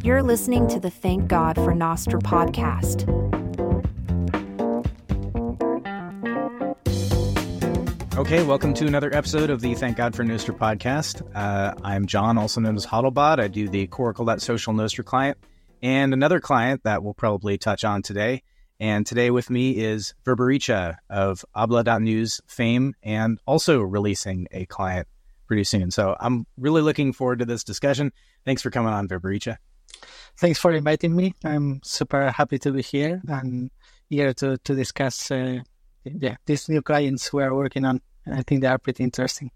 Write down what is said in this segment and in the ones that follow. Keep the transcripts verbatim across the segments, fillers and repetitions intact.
You're listening to the Thank God for Nostr podcast. Okay, welcome to another episode of the Thank God for Nostr podcast. Uh, I'm John, also known as Hodlbot. I do the Coracle.social Nostr client and another client that we'll probably touch on today. And today with me is Verberica of Habla.news fame and also releasing a client pretty soon. So I'm really looking forward to this discussion. Thanks for coming on, Verberica. Thanks for inviting me. I'm super happy to be here and here to, to discuss uh, yeah, these new clients we are working on. I think they are pretty interesting.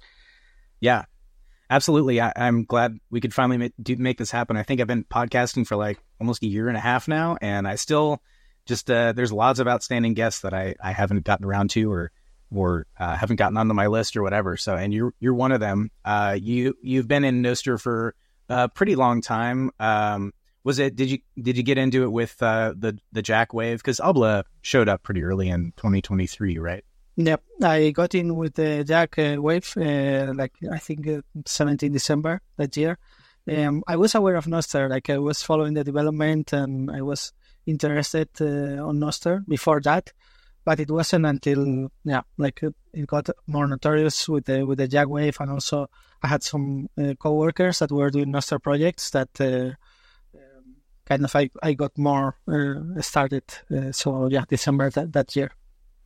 Yeah, absolutely. I, I'm glad we could finally make, do, make this happen. I think I've been podcasting for like almost a year and a half now, and I still just, uh, there's lots of outstanding guests that I, I haven't gotten around to or or uh, haven't gotten onto my list or whatever. So, and you're you're one of them. Uh, you you've been in Nostr for a pretty long time. Um, was it? Did you did you get into it with uh, the the Jack wave? Because Habla showed up pretty early in twenty twenty-three, right? Yep, I got in with the Jack uh, wave, uh, like I think uh, seventeenth December that year. Um, I was aware of Nostr, like I was following the development and I was interested uh, on Nostr before that. But it wasn't until, yeah, like it, it got more notorious with the with the Jack wave, and also I had some uh, co-workers that were doing Nostr projects that uh, um, kind of I, I got more uh, started. Uh, so yeah, December that, that year.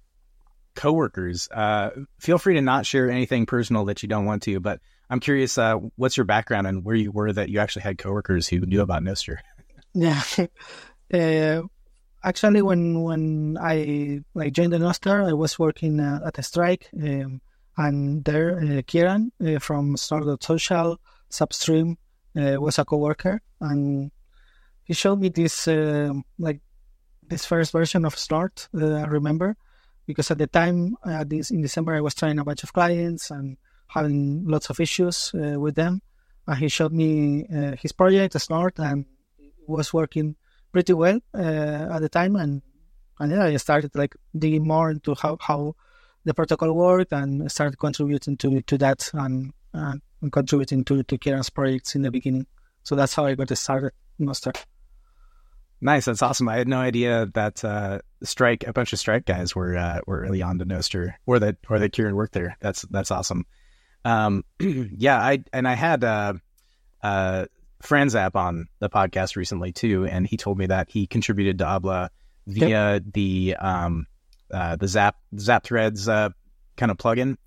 Co-workers, uh, feel free to not share anything personal that you don't want to, but I'm curious, uh, what's your background and where you were that you actually had co-workers who knew about Nostr? Yeah. uh, Actually, when when I like joined the Nostr, I was working uh, at a strike, um, and there uh, Kieran uh, from Snort.social, Substream, uh, was a coworker, and he showed me this uh, like this first version of Snort. Uh, I remember because at the time, uh, this in December, I was trying a bunch of clients and having lots of issues uh, with them, and he showed me uh, his project, Snort, and it was working pretty well uh, at the time, and and yeah, I started like digging more into how, how the protocol worked and started contributing to to that and, uh, and contributing to to Kieran's projects in the beginning. So that's how I got started in Nostr. Nice, that's awesome. I had no idea that uh, Strike, a bunch of Strike guys were uh, were early on to Nostr, or that or that Kieran worked there. That's that's awesome. Um, yeah, I and I had. Uh, uh, Franzap on the podcast recently too, and he told me that he contributed to Habla via yep. the um uh the Zap Zap Threads uh kind of plugin.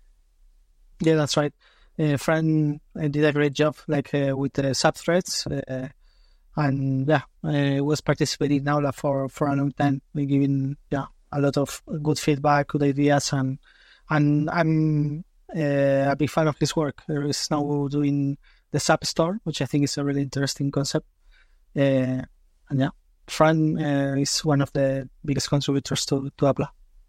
Yeah, that's right. Uh, Fran uh, did a great job, like uh, with the Zap Threads, uh, and yeah, I was participating in Habla for for a long time, giving yeah a lot of good feedback, good ideas, and and I'm uh, a big fan of his work. There is now doing the Zap Store, which I think is a really interesting concept. Uh, and yeah, Fran uh, is one of the biggest contributors to, to Habla.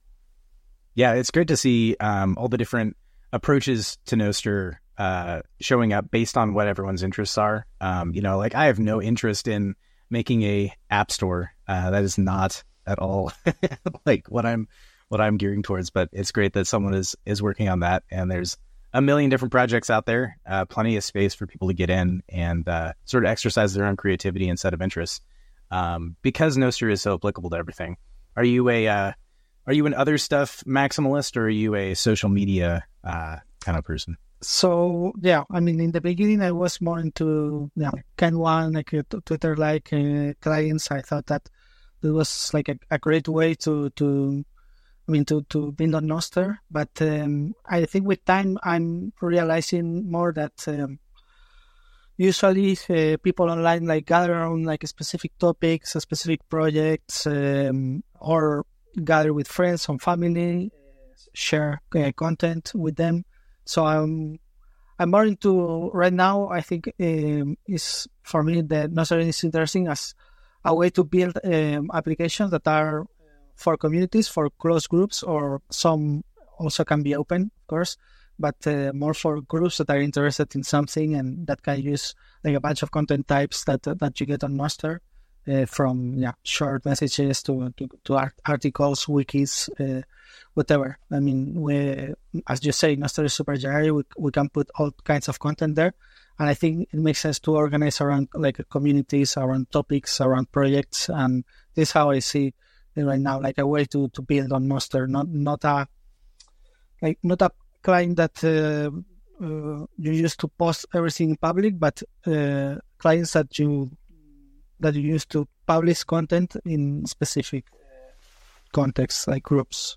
Yeah, it's great to see um, all the different approaches to Nostr uh, showing up based on what everyone's interests are. Um, you know, like I have no interest in making a app store. Uh, that is not at all like what I'm what I'm gearing towards. But it's great that someone is is working on that, and there's a million different projects out there, uh, plenty of space for people to get in and uh, sort of exercise their own creativity and set of interests. Um, because Nostr is so applicable to everything. Are you a uh, are you an other stuff maximalist, or are you a social media uh, kind of person? So yeah, I mean, in the beginning, I was more into yeah, Kind one, like uh, Twitter-like uh, clients. I thought that it was like a, a great way to to. I mean, to, to build on Nostr, but um, I think with time I'm realizing more that um, usually uh, people online like gather around like specific topics, specific projects, um, or gather with friends and family, uh, share uh, content with them. So I'm I'm more into right now. I think um, is for me that Nostr is interesting as a way to build um, applications that are for communities, for closed groups, or some also can be open, of course, but uh, more for groups that are interested in something and that can use like a bunch of content types that that you get on Nostr. uh, from yeah short messages to to, to art- articles, wikis, uh, whatever. I mean, we, as you say, Nostr is super generic. We, we can put all kinds of content there. And I think it makes sense to organize around like communities, around topics, around projects. And this is how I see it right now, like a way to, to build on Nostr, not not a like not a client that uh, uh, you use to post everything in public, but uh, clients that you that you use to publish content in specific contexts, like groups.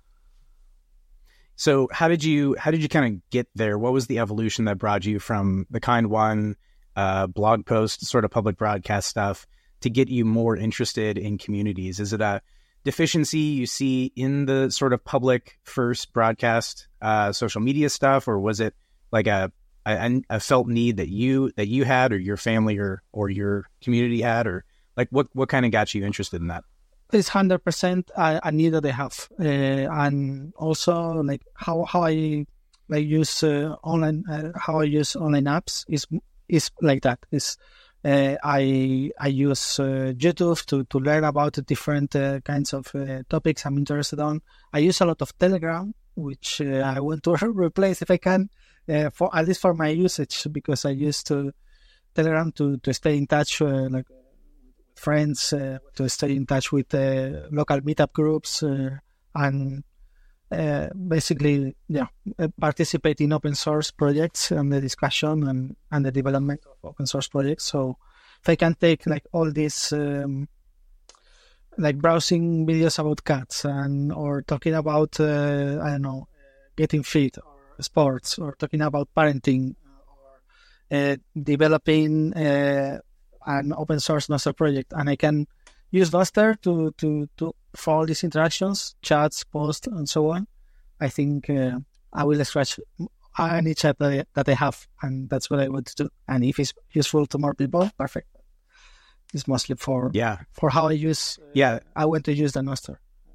So how did you how did you kind of get there? What was the evolution that brought you from the Kind One uh, blog post, sort of public broadcast stuff, to get you more interested in communities? Is it a deficiency you see in the sort of public first broadcast uh, social media stuff, or was it like a, a a felt need that you that you had, or your family or or your community had, or like what what kind of got you interested in that? It's one hundred percent a, a need that they have, uh, and also like how how I like use uh, online uh, how I use online apps is is like that. Is uh, I I use uh, YouTube to, to learn about the different uh, kinds of uh, topics I'm interested on. I use a lot of Telegram, which uh, I want to replace if I can, uh, for at least for my usage, because I used to Telegram to, to stay in touch uh, like. friends, uh, to stay in touch with uh, local meetup groups uh, and uh, basically, yeah, uh, participate in open source projects and the discussion and, and the development of open source projects. So if I can take like all these, um, like browsing videos about cats and or talking about, uh, I don't know, getting fit or sports, or talking about parenting, or uh, developing uh, an open source Nostr project, and I can use Nostr to, to, to for all these interactions, chats, posts, and so on. I think uh, I will scratch any chat that I, that I have, and that's what I want to do. And if it's useful to more people, perfect. It's mostly for yeah for how I use. Uh, yeah, I want to use the Nostr.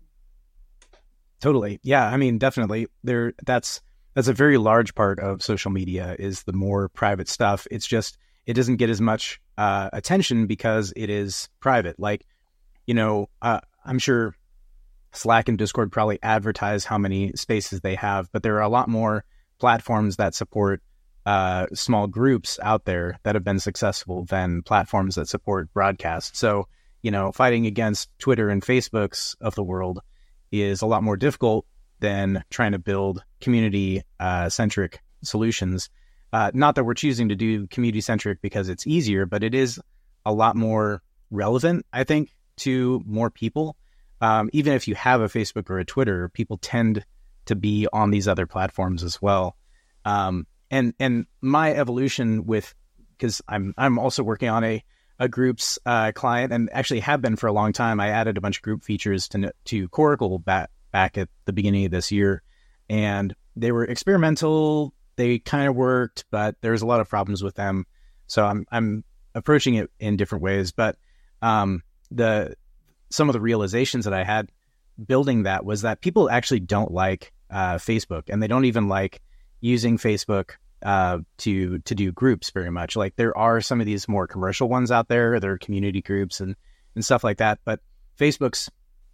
Totally. Yeah, I mean, definitely. There. That's that's a very large part of social media, is the more private stuff. It's just it doesn't get as much uh, attention because it is private. Like, you know, uh, I'm sure Slack and Discord probably advertise how many spaces they have, but there are a lot more platforms that support uh, small groups out there that have been successful than platforms that support broadcast. So, you know, fighting against Twitter and Facebooks of the world is a lot more difficult than trying to build community uh, centric solutions. Uh, not that we're choosing to do community-centric because it's easier, but it is a lot more relevant, I think, to more people. Um, even if you have a Facebook or a Twitter, people tend to be on these other platforms as well. Um, and and my evolution with, because I'm I'm also working on a a groups uh, client, and actually have been for a long time. I added a bunch of group features to to Coracle back back at the beginning of this year, and they were experimental. They kind of worked, but there's a lot of problems with them. So I'm I'm approaching it in different ways. But um, the some of the realizations that I had building that was that people actually don't like uh, Facebook, and they don't even like using Facebook uh, to to do groups very much. Like, there are some of these more commercial ones out there. There are community groups and, and stuff like that. But Facebook's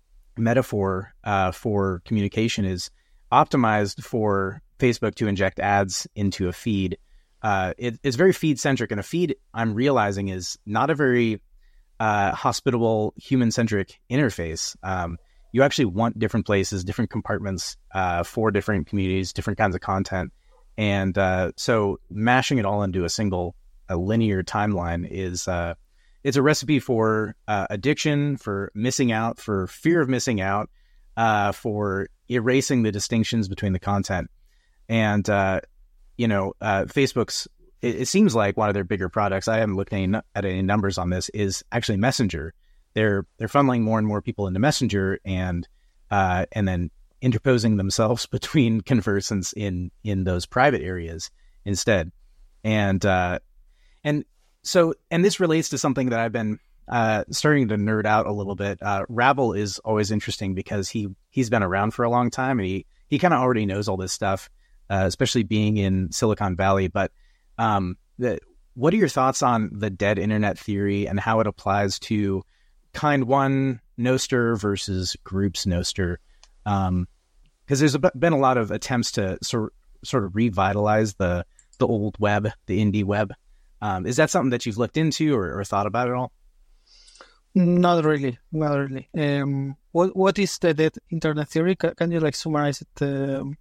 metaphor uh, for communication is optimized for Facebook to inject ads into a feed. Uh, it, it's very feed-centric, and a feed, I'm realizing, is not a very uh, hospitable, human-centric interface. Um, you actually want different places, different compartments uh, for different communities, different kinds of content. And uh, so mashing it all into a single a linear timeline is uh, it's a recipe for uh, addiction, for missing out, for fear of missing out, uh, for erasing the distinctions between the content. And, uh, you know, uh, Facebook's, it, it seems like one of their bigger products, I haven't looked any, at any numbers on this, is actually Messenger. They're they're funneling more and more people into Messenger, and uh, and then interposing themselves between conversants in in those private areas instead. And uh, and so and this relates to something that I've been uh, starting to nerd out a little bit. Uh, Rabble is always interesting because he he's been around for a long time, and he he kind of already knows all this stuff, uh, especially being in Silicon Valley. But um, the what are your thoughts on the dead internet theory and how it applies to kind one Nostr versus groups Nostr? Um, because there's a, been a lot of attempts to sort sort of revitalize the the old web, the indie web. Um, is that something that you've looked into or, or thought about at all? Not really, not really. Um, what what is the dead internet theory? Can, can you like summarize it? Um...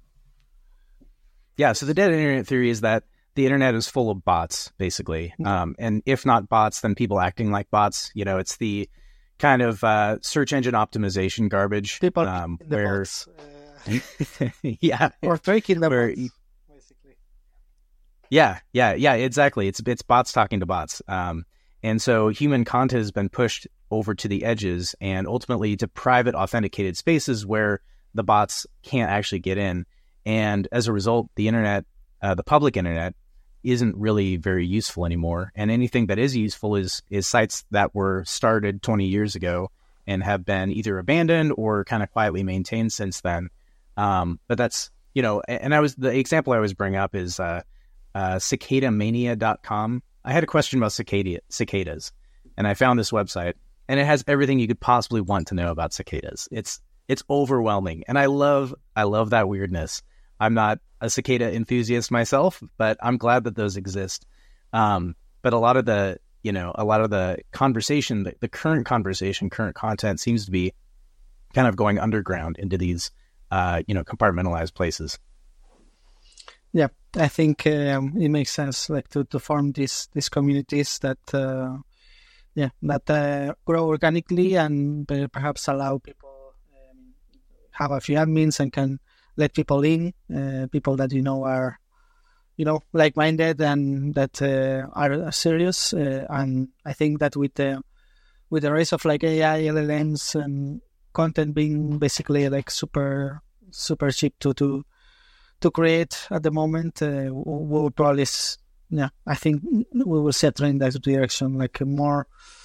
Yeah, so the dead internet theory is that the internet is full of bots, basically. Um, and if not bots, then people acting like bots. You know, it's the kind of uh, search engine optimization garbage. People um, in the where, bots. Uh, yeah, or faking the where, bots, basically. Yeah, yeah, yeah, exactly. It's it's bots talking to bots. Um, and so human content has been pushed over to the edges and ultimately to private authenticated spaces where the bots can't actually get in. And as a result, the internet, uh, the public internet, isn't really very useful anymore. And anything that is useful is is sites that were started twenty years ago and have been either abandoned or kind of quietly maintained since then. Um, but that's, you know, and I was, the example I always bring up is uh, uh, cicada mania dot com. I had a question about cicada, cicadas, and I found this website, and it has everything you could possibly want to know about cicadas. It's it's overwhelming, and I love I love that weirdness. I'm not a cicada enthusiast myself, but I'm glad that those exist. Um, but a lot of the, you know, a lot of the conversation, the, the current conversation, current content seems to be kind of going underground into these, uh, you know, compartmentalized places. Yeah, I think um, it makes sense, like to, to form these these communities that, uh, yeah, that uh, grow organically and perhaps allow people um, have a few admins and can let people in, uh, people that you know are, you know, like-minded and that uh, are serious. Uh, and I think that with the with the rise of like A I, L L Ms, and content being basically like super super cheap to to to create at the moment, uh, we will probably, yeah, I think we will see a trend in that direction, like more,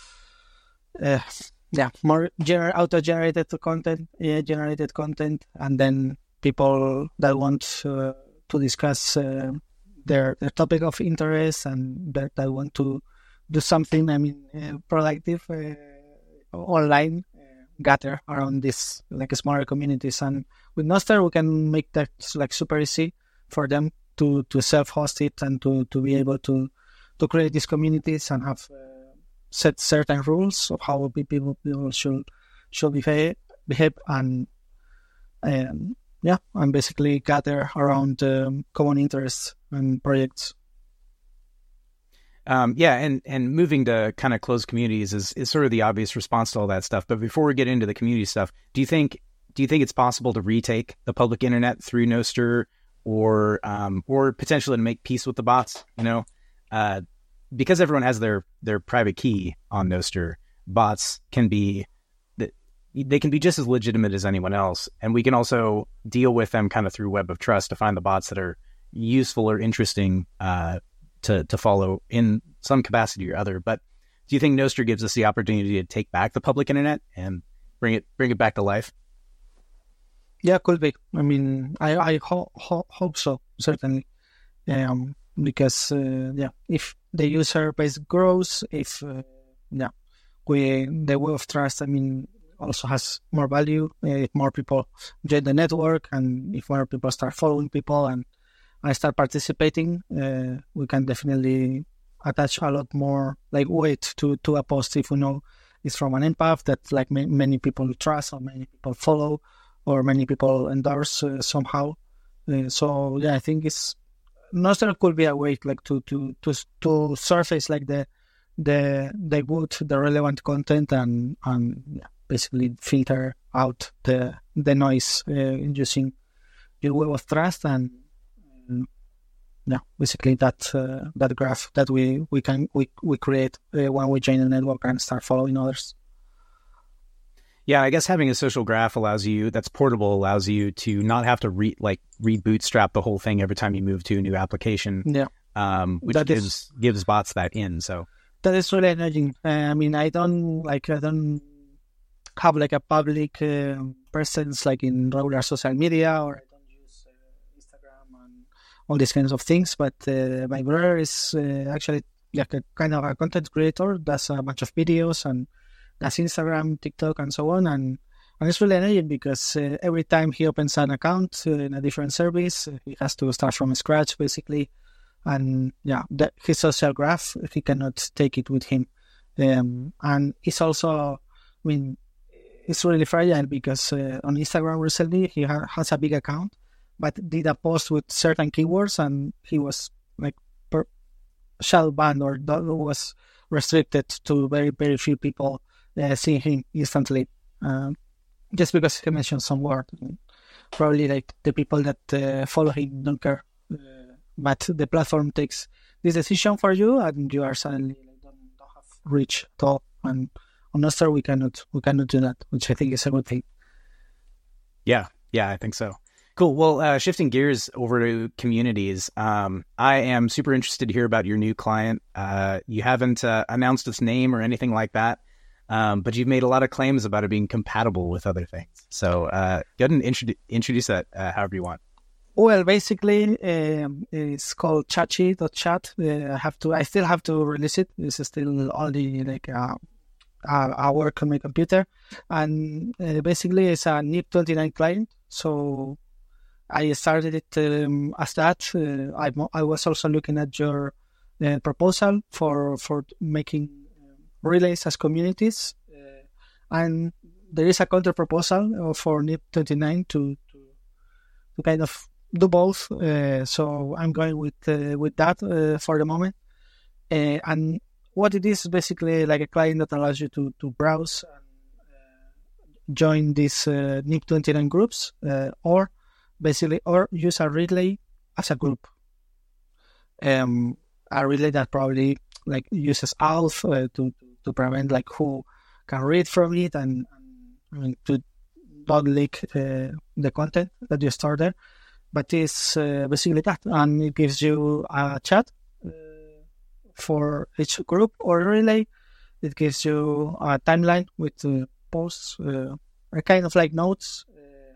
uh, yeah, more gener- auto-generated content, yeah, generated content, and then people that want uh, to discuss uh, their their topic of interest and that, that want to do something, I mean, uh, productive uh, online, uh, gather around this like smaller communities. And with Nostr, we can make that like super easy for them to, to self-host it and to, to be able to to create these communities and have uh, set certain rules of how people, people should should behave, behave and um, yeah, and basically gather around um, common interests and projects. Um, yeah, and, and moving to kind of closed communities is, is sort of the obvious response to all that stuff. But before we get into the community stuff, do you think do you think it's possible to retake the public internet through Nostr, or um, or potentially to make peace with the bots? You know, uh, because everyone has their their private key on Nostr, bots can be they can be just as legitimate as anyone else. And we can also deal with them kind of through Web of Trust to find the bots that are useful or interesting uh, to, to follow in some capacity or other. But do you think Nostr gives us the opportunity to take back the public internet and bring it bring it back to life? Yeah, could be. I mean, I, I ho- ho- hope so, certainly. Um, because, uh, yeah, if the user base grows, if, uh, yeah, we, the Web of Trust, I mean, also has more value if more people join the network, and if more people start following people and I start participating, uh, we can definitely attach a lot more like weight to, to a post if we know it's from an empath that like ma- many people trust or many people follow or many people endorse uh, somehow. Uh, so yeah, I think it's Nostr could be a way like to to to to surface like the the the good, the relevant content and and yeah, basically filter out the the noise uh, using your Web of Trust and um, yeah, basically that uh, that graph that we we can we we create uh, when we join the network and start following others. Yeah, I guess having a social graph allows you that's portable allows you to not have to re like rebootstrap the whole thing every time you move to a new application. Yeah, um, which that gives is, gives bots that in. So that is really energizing. Uh, I mean, I don't like I don't have like a public uh, presence like in regular social media, or I don't use uh, Instagram and all these kinds of things. But uh, my brother is uh, actually like a kind of a content creator, does a bunch of videos and does Instagram, TikTok, and so on. And, and it's really annoying because uh, every time he opens an account uh, in a different service, uh, he has to start from scratch, basically. And yeah, the, his social graph, he cannot take it with him. Um, and it's also, I mean, it's really fragile because uh, on Instagram recently, he ha- has a big account, but did a post with certain keywords and he was like per- shadow banned or was restricted to very, very few people uh, seeing him instantly. Um, just because he mentioned some word. Probably like the people that uh, follow him don't care. Uh, but the platform takes this decision for you and you are suddenly like, don't, don't have reach at all. And on Nostr, we cannot, we cannot do that, which I think is a good thing. Yeah, yeah, I think so. Cool. Well, uh, shifting gears over to communities, um, I am super interested to hear about your new client. Uh, you haven't uh, announced its name or anything like that, um, but you've made a lot of claims about it being compatible with other things. So uh, go ahead and introdu- introduce that uh, however you want. Well, basically, um, it's called Chachi dot chat. Uh, I have to. I still have to release it. This is still only like uh, I work on my computer, and uh, basically it's a N I P twenty-nine client. So I started it um, as that. Uh, I, I was also looking at your uh, proposal for for making relays as communities, uh, and there is a counter proposal for N I P twenty-nine to to, to kind of do both. Uh, so I'm going with uh, with that uh, for the moment. Uh, and what it is basically like a client that allows you to to browse and uh, join these uh, N I P twenty-nine groups, uh, or basically or use a relay as a group. Um, a relay that probably like uses A L F uh, to to prevent like who can read from it and, and to not leak uh, the content that you store there. But it's uh, basically that, and it gives you a chat uh, for each group or relay. It gives you a timeline with uh, posts, uh, or kind of like notes. Uh,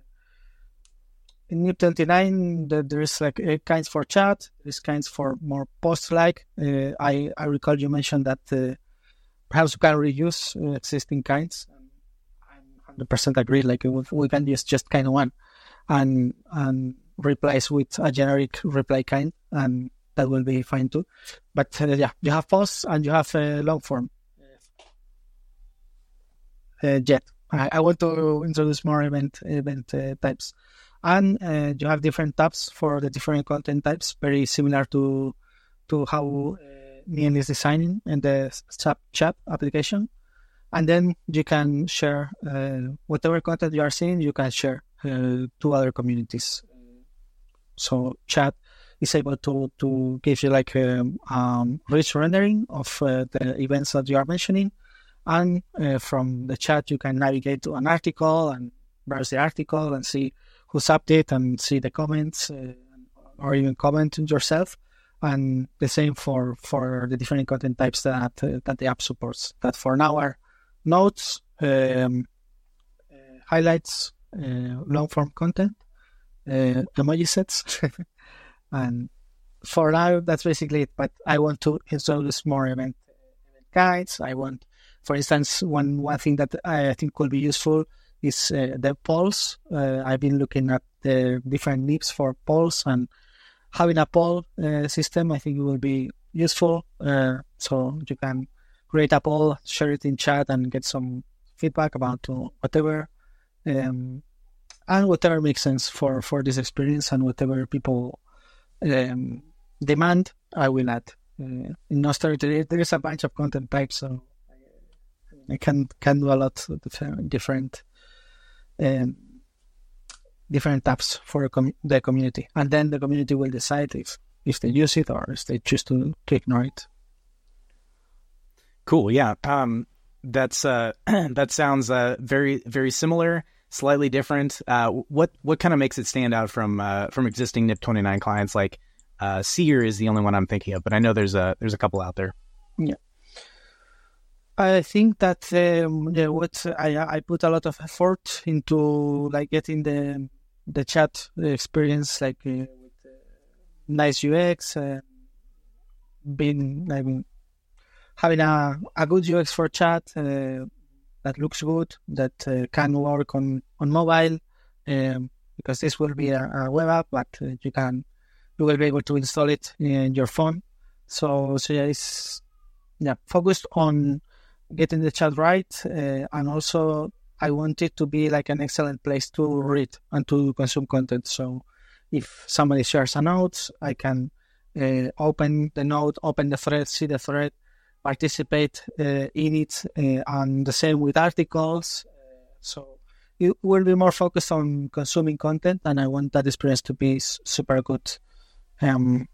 in N I P twenty-nine, the, there is like uh, kinds for chat, there's kinds for more post-like. Uh, I, I recall you mentioned that uh, perhaps we can reuse uh, existing kinds. I'm one hundred percent agree, like we, we can use just kind of one and and replace with a generic reply kind, and that will be fine too. But uh, yeah, you have posts and you have uh, long form. Uh, yet I, I want to introduce more event event uh, types, and uh, you have different tabs for the different content types, very similar to to how uh, Nien is designing in the chat chat application. And then you can share uh, whatever content you are seeing. You can share uh, to other communities. So chat is able to, to give you like a um, rich rendering of uh, the events that you are mentioning. And uh, from the chat, you can navigate to an article and browse the article and see who's updated and see the comments uh, or even comment yourself. And the same for, for the different content types that uh, that the app supports. That for now are notes, um, uh, highlights, uh, long-form content, uh, emoji sets. And for now, that's basically it. But I want to introduce more event, event guides. I want, for instance, one, one thing that I think could be useful is uh, the polls. Uh, I've been looking at the different N I Ps for polls, and having a poll uh, system, I think it will be useful. Uh, so you can create a poll, share it in chat, and get some feedback about uh, whatever, um, and whatever makes sense for, for this experience, and whatever people um, demand, I will add. Uh, in Nostr, there is a bunch of content types, so I can can do a lot of different different, um, different tabs for a com- the community, and then the community will decide if, if they use it or if they choose to, to ignore it. Cool. Yeah. Um, that's uh, that sounds uh, very very similar, slightly different. Uh, what what kind of makes it stand out from uh, from existing N I P twenty-nine clients? Like uh, Seer is the only one I'm thinking of, but I know there's a there's a couple out there. Yeah. I think that um, yeah, what I I put a lot of effort into like getting the the chat experience like uh, with uh, nice U X, uh, being I mean, having a, a good U X for chat uh, that looks good, that uh, can work on on mobile, um, because this will be a, a web app, but uh, you can you will be able to install it in your phone. So so yeah, it's yeah focused on getting the chat right, uh, and also I want it to be like an excellent place to read and to consume content. So if somebody shares a note, I can uh, open the note, open the thread, see the thread, participate uh, in it, uh, and the same with articles. Uh, so it will be more focused on consuming content, and I want that experience to be super good. Um,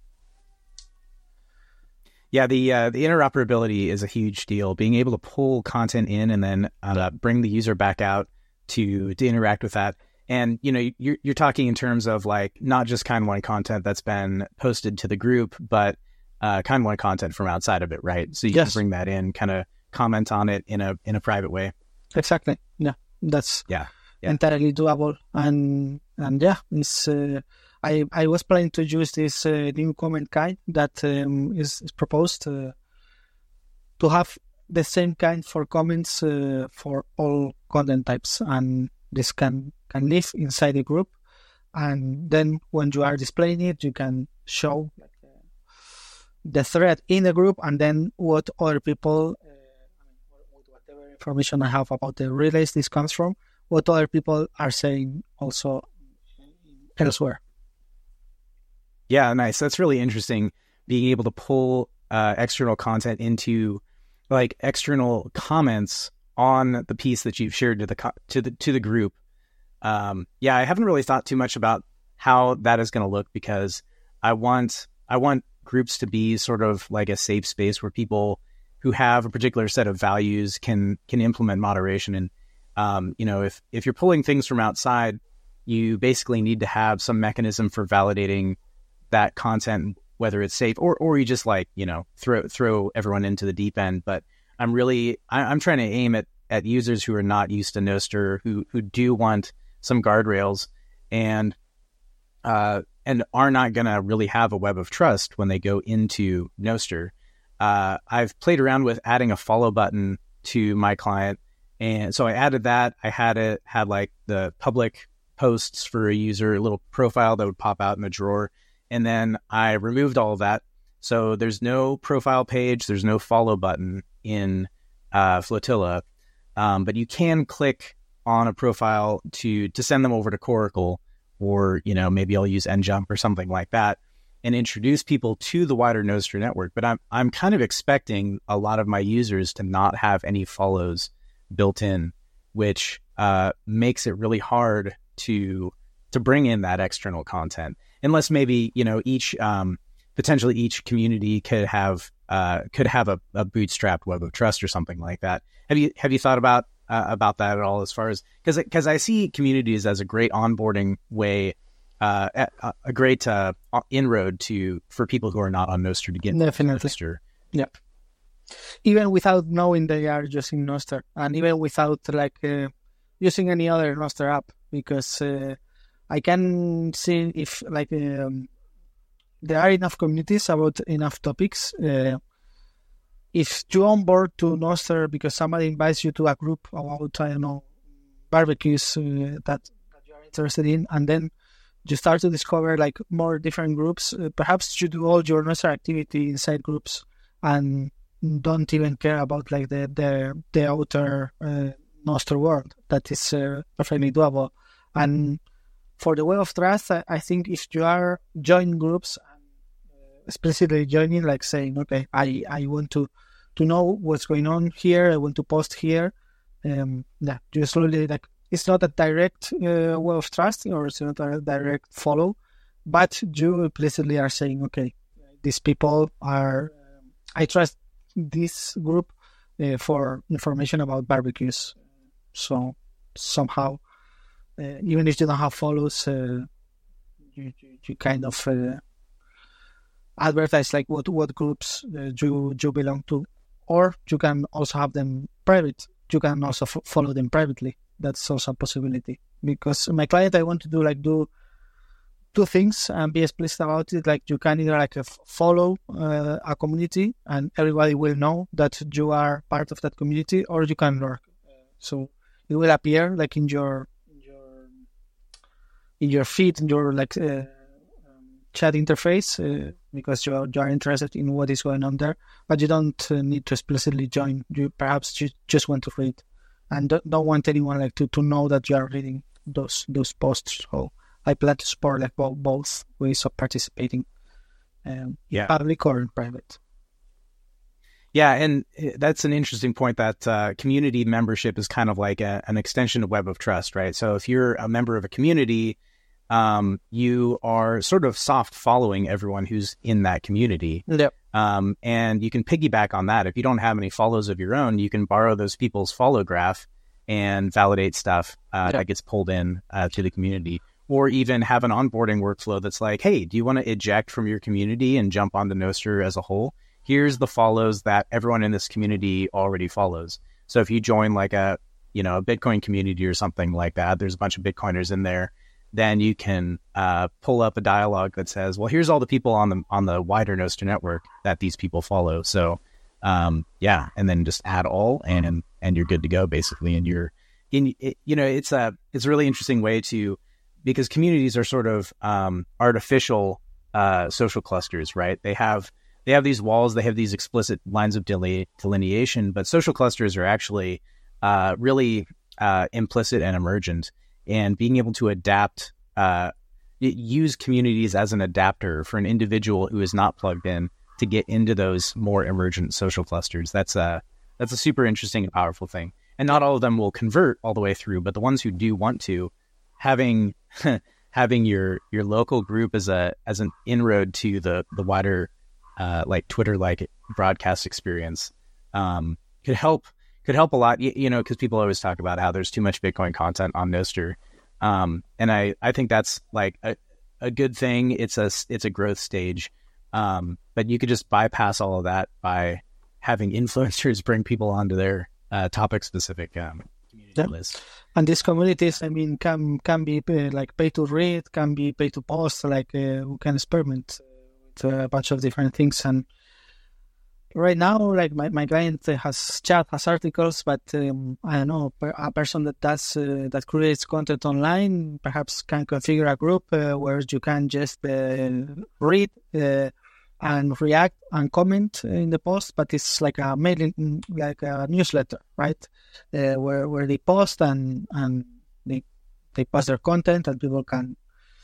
Yeah, the uh, the interoperability is a huge deal. Being able to pull content in and then uh, bring the user back out to to interact with that. And you know, you're you're talking in terms of like not just Kind One content that's been posted to the group, but uh, Kind One content from outside of it, right? So you yes. can bring that in, kind of comment on it in a in a private way. Exactly. Yeah, that's yeah, yeah. entirely doable. And and yeah, it's. Uh, I, I was planning to use this uh, new comment kind that um, is, is proposed uh, to have the same kind for comments uh, for all content types, and this can, can live inside the group. And then when you are displaying it, you can show like, uh, the thread in the group, and then what other people, uh, with whatever information I have about the relays this comes from, what other people are saying also elsewhere. Yeah, nice. That's really interesting. Being able to pull uh, external content into, like, external comments on the piece that you've shared to the co- to the to the group. Um, yeah, I haven't really thought too much about how that is going to look, because I want I want groups to be sort of like a safe space where people who have a particular set of values can can implement moderation. And um, you know, if if you're pulling things from outside, you basically need to have some mechanism for validating that content, whether it's safe or or you just like, you know, throw throw everyone into the deep end. But I'm really I, I'm trying to aim at at users who are not used to Nostr, who who do want some guardrails and uh and are not going to really have a web of trust when they go into Nostr. Uh, I've played around with adding a follow button to my client, and so I added that. I had it had like the public posts for a user, a little profile that would pop out in the drawer. And then I removed all of that. So there's no profile page, there's no follow button in uh, Flotilla, um, but you can click on a profile to to send them over to Coracle, or you know, maybe I'll use NJump or something like that, and introduce people to the wider Nostr network. But I'm I'm kind of expecting a lot of my users to not have any follows built in, which uh, makes it really hard to to bring in that external content. Unless maybe, you know, each um, potentially each community could have uh, could have a, a bootstrapped web of trust or something like that. Have you have you thought about uh, about that at all? As far as because because I see communities as a great onboarding way, uh, a, a great uh, inroad to for people who are not on Nostr to get definitely Nostr. Yeah, even without knowing they are using Nostr, and even without like uh, using any other Nostr app, because. Uh, I can see if like um, there are enough communities about enough topics. Uh, if you onboard to Nostr because somebody invites you to a group about, I don't know, barbecues uh, that, that you are interested in, and then you start to discover like more different groups, uh, perhaps you do all your Nostr activity inside groups and don't even care about like the the, the outer uh, Nostr world. That is uh, perfectly doable. And for the web of trust, I, I think if you are joining groups and uh, explicitly joining, like saying, okay, I, I want to, to know what's going on here, I want to post here, um, yeah, you slowly, like, it's not a direct uh, web of trust, or it's not a direct follow, but you implicitly are saying, okay, these people are, um, I trust this group uh, for information about barbecues. So somehow, Uh, even if you don't have follows, uh, you, you, you kind of uh, advertise like what, what groups uh, you you belong to, or you can also have them private. You can also f- follow them privately. That's also a possibility. Because my client, I want to do like do two things and be explicit about it. Like you can either like uh, follow uh, a community and everybody will know that you are part of that community, or you can lurk. So it will appear like in your in your in your feed, in your like uh, um, chat interface, uh, because you are, you are interested in what is going on there, but you don't uh, need to explicitly join. You perhaps you just want to read, and don't, don't want anyone like to, to know that you are reading those those posts. So I plan to support like both, both ways of participating, um, yeah. public or in private. Yeah, and that's an interesting point, that uh, community membership is kind of like a, an extension of Web of Trust, right? So if you're a member of a community, um, you are sort of soft following everyone who's in that community. Yep. Um, and you can piggyback on that. If you don't have any follows of your own, you can borrow those people's follow graph and validate stuff uh, yep. that gets pulled in uh, to the community. Or even have an onboarding workflow that's like, hey, do you want to eject from your community and jump onto Nostr as a whole? Here's the follows that everyone in this community already follows. So if you join like a, you know, a Bitcoin community or something like that, there's a bunch of Bitcoiners in there, then you can uh, pull up a dialogue that says, well, here's all the people on the on the wider Nostr network that these people follow. So um, yeah, and then just add all, and and you're good to go basically. And you're in, it, you know, it's a it's a really interesting way to, because communities are sort of um, artificial uh, social clusters, right? They have They have these walls, they have these explicit lines of deli- delineation, but social clusters are actually uh, really uh, implicit and emergent. And being able to adapt, uh, use communities as an adapter for an individual who is not plugged in to get into those more emergent social clusters, that's a, that's a super interesting and powerful thing. And not all of them will convert all the way through, but the ones who do want to, having having your your local group as a as an inroad to the the wider Uh, like Twitter-like broadcast experience um, could help could help a lot. You, you know, because people always talk about how there's too much Bitcoin content on Nostr, um, and I, I think that's like a, a good thing. It's a it's a growth stage, um, but you could just bypass all of that by having influencers bring people onto their uh, topic-specific um, community yeah. list. And these communities, I mean, can can be uh, like pay to read, can be pay to post. Like uh, we can experiment a bunch of different things. And right now, like my, my client has chat, has articles, but um, I don't know, a person that does uh, that creates content online perhaps can configure a group uh, where you can just uh, read uh, and react and comment in the post, but it's like a mailing, like a newsletter, right? Uh, where where they post and and they they post their content, and people can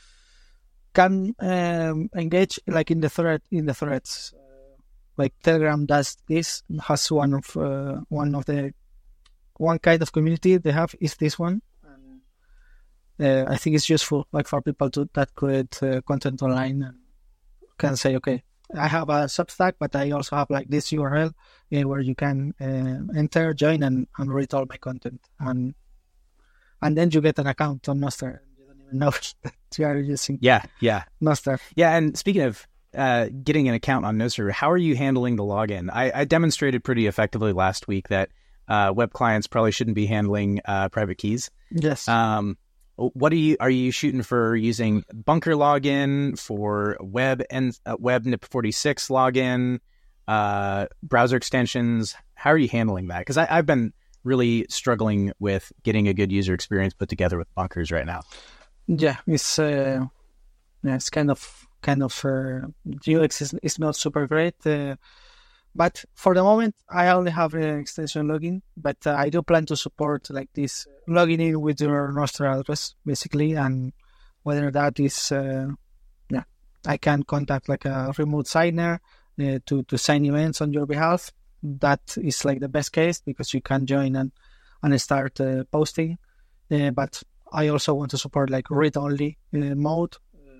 can um, engage like in the thread in the threads. Uh, like Telegram does this, has one of uh, one of the one kind of community they have is this one. And, uh, I think it's useful like for people to that create uh, content online and can say, okay, I have a Substack, but I also have like this U R L uh, where you can uh, enter, join, and, and read all my content, and and then you get an account on Nostr. No, you are using yeah, yeah, Nostr. Yeah, and speaking of uh, getting an account on Nostr, how are you handling the login? I, I demonstrated pretty effectively last week that uh, web clients probably shouldn't be handling uh, private keys. Yes. Um, what are you are you shooting for? Using Bunker login, for web and uh, web N I P forty-six login, uh, browser extensions? How are you handling that? Because I've been really struggling with getting a good user experience put together with bunkers right now. Yeah, it's uh, yeah, it's kind of kind of uh, U X is, is not super great, uh, but for the moment I only have an extension login. But uh, I do plan to support like this logging in with your Nostr address basically, and whether that is uh, yeah, I can contact like a remote signer uh, to to sign events on your behalf. That is like the best case because you can join and and start uh, posting, uh, but I also want to support like read-only uh, mode.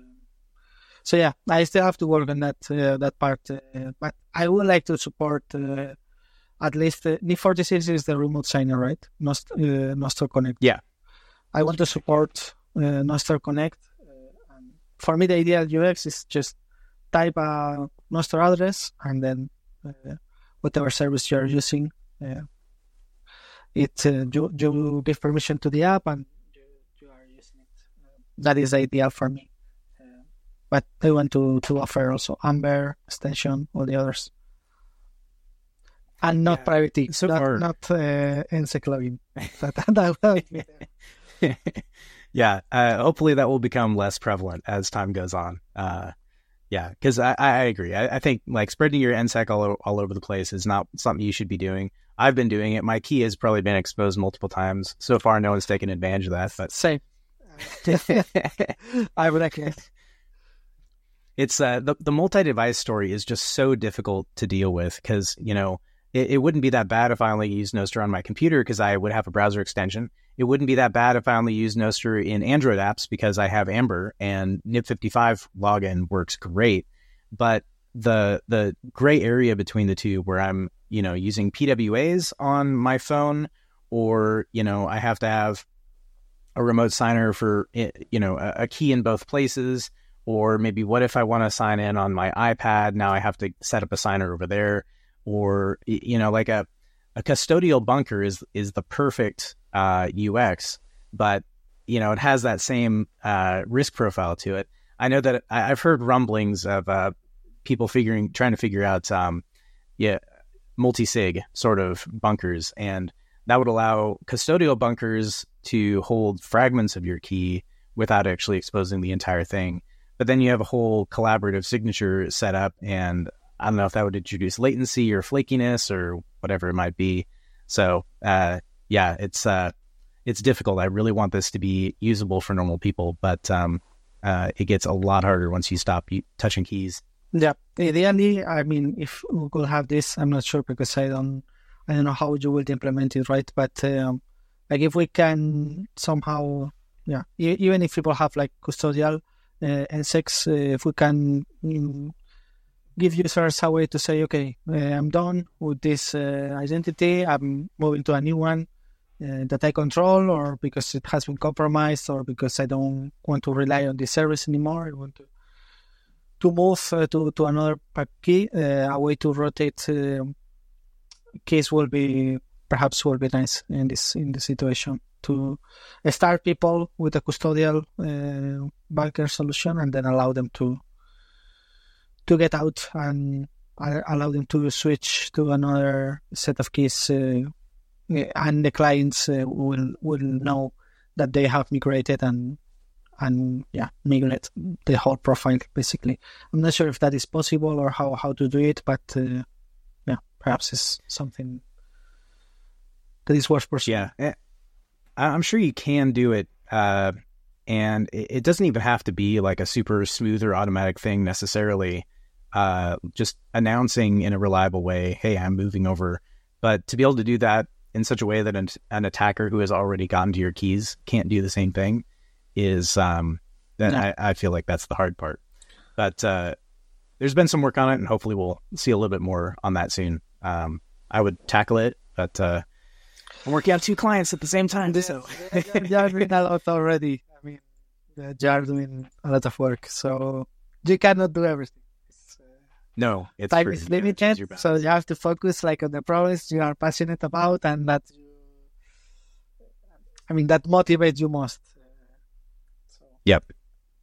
So yeah, I still have to work on that uh, that part. Uh, but I would like to support uh, at least uh, N I P forty-six is the remote signer, right? Nost- uh, Nostr Connect. Yeah. I want to support uh, Nostr Connect. Uh, and for me, the ideal U X is just type a Nostr address and then uh, whatever service you're using, uh, it uh, you, you give permission to the app and that is ideal for me. Uh, but they want to, to offer also Amber, Extension, all the others. And not yeah. private key, so not, far... not uh, N S E C login. that, that will be yeah, uh, hopefully that will become less prevalent as time goes on. Uh, yeah, because I, I agree. I, I think like spreading your N S E C all, o- all over the place is not something you should be doing. I've been doing it. My key has probably been exposed multiple times. So far, no one's taken advantage of that. But same. I would agree. It's uh, the the multi-device story is just so difficult to deal with because, you know, it, it wouldn't be that bad if I only used Nostr on my computer because I would have a browser extension. It wouldn't be that bad if I only used Nostr in Android apps because I have Amber and N I P fifty-five login works great. But the the gray area between the two where I'm, you know, using P W As on my phone, or, you know, I have to have a remote signer for, you know, a, a key in both places, or maybe what if I want to sign in on my iPad? Now I have to set up a signer over there, or, you know, like a, a custodial bunker is, is the perfect uh, U X, but, you know, it has that same uh, risk profile to it. I know that I, I've heard rumblings of uh, people figuring, trying to figure out, um, yeah, multi-sig sort of bunkers, and that would allow custodial bunkers to hold fragments of your key without actually exposing the entire thing. But then you have a whole collaborative signature set up, and I don't know if that would introduce latency or flakiness or whatever it might be. So, uh, yeah, it's uh, it's difficult. I really want this to be usable for normal people, but um, uh, it gets a lot harder once you stop touching keys. Yeah, ideally, I mean, if we could have this, I'm not sure because I don't, I don't know how you will implement it, right? But um, like if we can somehow, yeah, e- even if people have like custodial uh, N S E C, uh, if we can um, give users a way to say, okay, uh, I'm done with this uh, identity, I'm moving to a new one uh, that I control, or because it has been compromised, or because I don't want to rely on this service anymore, I want to to move uh, to, to another pipe key, uh, a way to rotate uh, keys will be, perhaps will be nice in this in this situation, to start people with a custodial uh, bunker solution and then allow them to to get out and uh, allow them to switch to another set of keys, uh, and the clients uh, will will know that they have migrated and and yeah, migrate the whole profile basically. I'm not sure if that is possible or how, how to do it, but uh, yeah, perhaps it's something that is worth pursuing. Yeah, I'm sure you can do it, uh, and it doesn't even have to be like a super smooth or automatic thing necessarily. Uh, just announcing in a reliable way, hey, I'm moving over. But to be able to do that in such a way that an, an attacker who has already gotten to your keys can't do the same thing is, um, then yeah. I, I feel like that's the hard part. But uh, there's been some work on it, and hopefully we'll see a little bit more on that soon. Um, I would tackle it, but uh, I'm working on two clients at the same time. So they are doing a lot already. I mean, they are doing a lot of work, so you cannot do everything. It's, uh, no, it's time true. is limited, so you have to focus like on the problems you are passionate about, and that you, I mean, that motivates you most. Yep.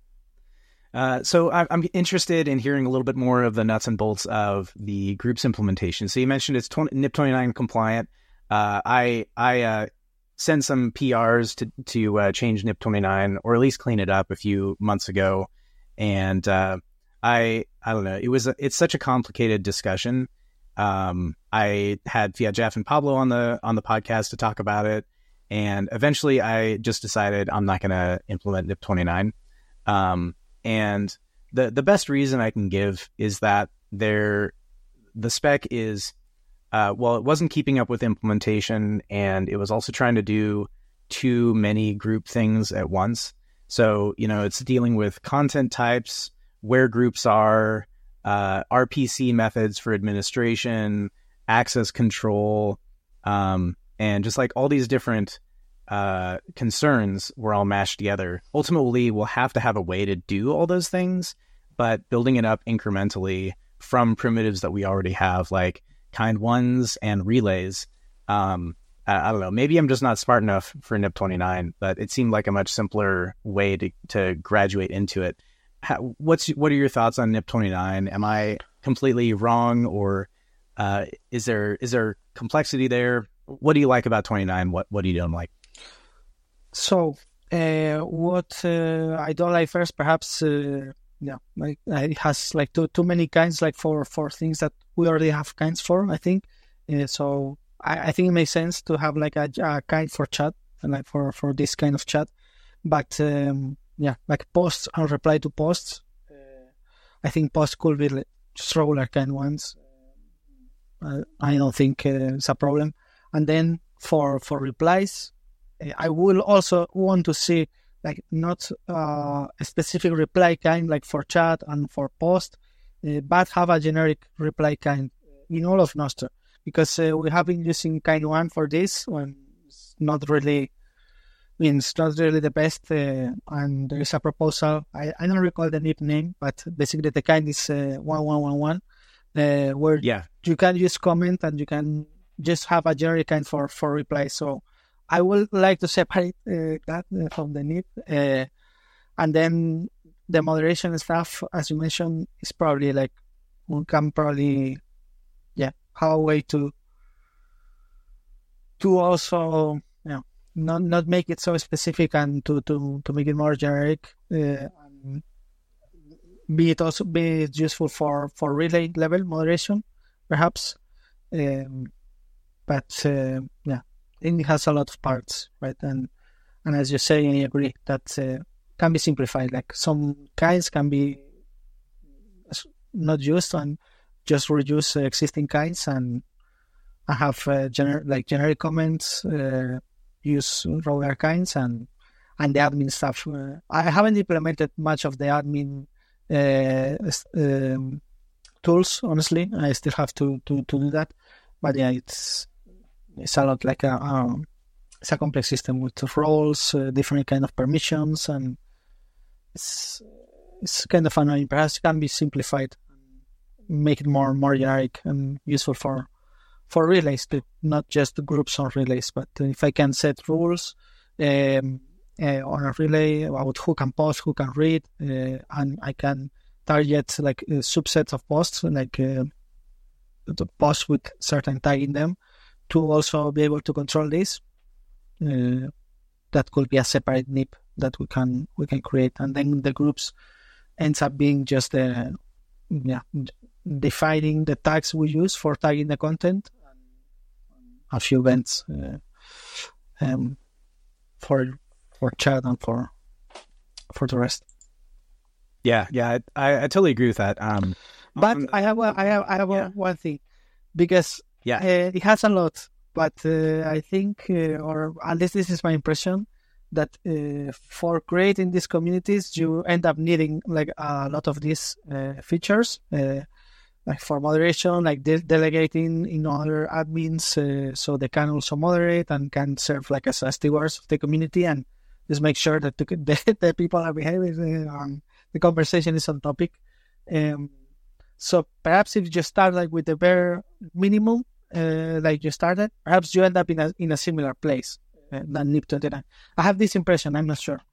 Uh, so I, I'm interested in hearing a little bit more of the nuts and bolts of the groups implementation. So you mentioned it's twenty, N I P twenty-nine compliant. Uh, I I uh, sent some P Rs to to uh, change N I P twenty-nine, or at least clean it up a few months ago, and uh, I I don't know. It was a, it's such a complicated discussion. Um, I had Fiat Jeff and Pablo on the on the podcast to talk about it. And eventually I just decided I'm not going to implement N I P twenty-nine. Um, and the, the best reason I can give is that there, the spec is, uh, well, it wasn't keeping up with implementation, and it was also trying to do too many group things at once. So, you know, it's dealing with content types, where groups are, uh, R P C methods for administration, access control, um, and just like all these different uh, concerns were all mashed together. Ultimately, we'll have to have a way to do all those things, but building it up incrementally from primitives that we already have, like kind ones and relays. Um, I, I don't know. Maybe I'm just not smart enough for N I P twenty-nine, but it seemed like a much simpler way to, to graduate into it. how, what's what are your thoughts on N I P twenty-nine? Am I completely wrong, or uh, is there is there complexity there? What do you like about twenty-nine? What what do you don't like? So, uh, what uh, I don't like first, perhaps, uh, yeah, like uh, it has like too too many kinds, like for, for things that we already have kinds for. I think uh, so. I, I think it makes sense to have like a, a kind for chat and like for, for this kind of chat, but um, yeah, like posts and reply to posts. Uh, I think posts could be like just regular kind ones. Uh, I don't think uh, it's a problem. And then for for replies, uh, I will also want to see like not uh, a specific reply kind like for chat and for post, uh, but have a generic reply kind in all of Nostr. Because uh, we have been using kind one for this when it's not really, I mean, it's not really the best. Uh, and there is a proposal. I, I don't recall the N I P name, but basically the kind is uh, one one one one, uh, where yeah. you can use comment and you can just have a generic kind for, for reply. So I would like to separate uh, that uh, from the N I P. Uh, and then the moderation stuff, as you mentioned, is probably like, we can probably, yeah, have a way to to also, you know, not not make it so specific and to, to, to make it more generic. Uh, and be it also be it useful for, for relay level moderation, perhaps. Um, but uh, yeah, it has a lot of parts, right? And and as you say, I agree that uh, can be simplified. Like some kinds can be not used and just reduce uh, existing kinds and I have uh, gener- like generic comments, uh, use regular kinds and and the admin stuff. Uh, I haven't implemented much of the admin uh, um, tools, honestly. I still have to, to, to do that. But yeah, it's it's a lot like a um, it's a complex system with roles, uh, different kind of permissions, and it's it's kind of annoying. Perhaps it can be simplified. Make it more more generic and useful for for relays, to not just the groups on relays. But if I can set rules um, uh, on a relay about who can post, who can read, uh, and I can target like uh, subsets of posts, like uh, the posts with certain tag in them, to also be able to control this. Uh, that could be a separate N I P that we can we can create, and then the groups ends up being just uh, yeah. defining the tags we use for tagging the content, and a few events uh, um, for for chat and for for the rest. Yeah, yeah, I, I totally agree with that. Um, but um, I have a, I have I have yeah. a, one thing, because yeah, uh, it has a lot, but uh, I think, uh, or at least this is my impression, that uh, for creating these communities, you end up needing like a lot of these uh, features. Uh, Like for moderation, like de- delegating in other admins, uh, so they can also moderate and can serve like as, as stewards of the community and just make sure that the, the, the people are behaving and um, the conversation is on topic. Um, so perhaps if you just start like with the bare minimum, uh, like you started, perhaps you end up in a in a similar place uh, than N I P twenty-nine. I have this impression. I'm not sure.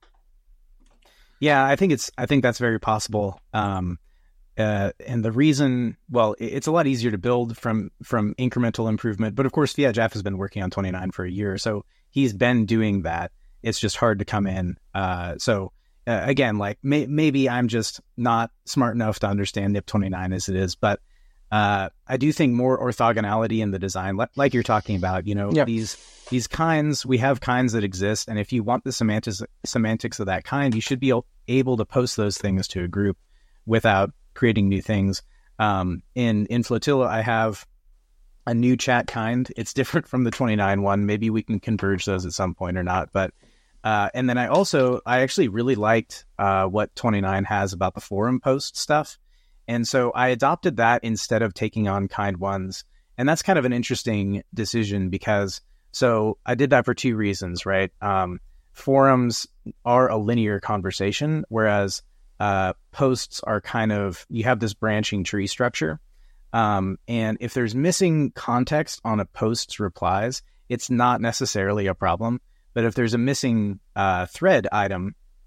Yeah, I think it's I think that's very possible. Um, Uh, and the reason, well, it's a lot easier to build from from incremental improvement. But of course, yeah, Jeff has been working on twenty-nine for a year, so he's been doing that. It's just hard to come in. Uh, so uh, again, like may, maybe I'm just not smart enough to understand N I P twenty-nine as it is. But uh, I do think more orthogonality in the design, like, like you're talking about, you know, yeah. these these kinds, we have kinds that exist, and if you want the semantics semantics of that kind, you should be able to post those things to a group without creating new things. Um, in, in Flotilla, I have a new chat kind. It's different from the twenty-nine one. Maybe we can converge those at some point or not. But, uh, and then I also, I actually really liked, uh, what twenty-nine has about the forum post stuff. And so I adopted that instead of taking on kind ones. And that's kind of an interesting decision because, so I did that for two reasons, right? Um, forums are a linear conversation, whereas Uh, posts are kind of, you have this branching tree structure. Um, and if there's missing context on a post's replies, it's not necessarily a problem. But if there's a missing uh, thread item,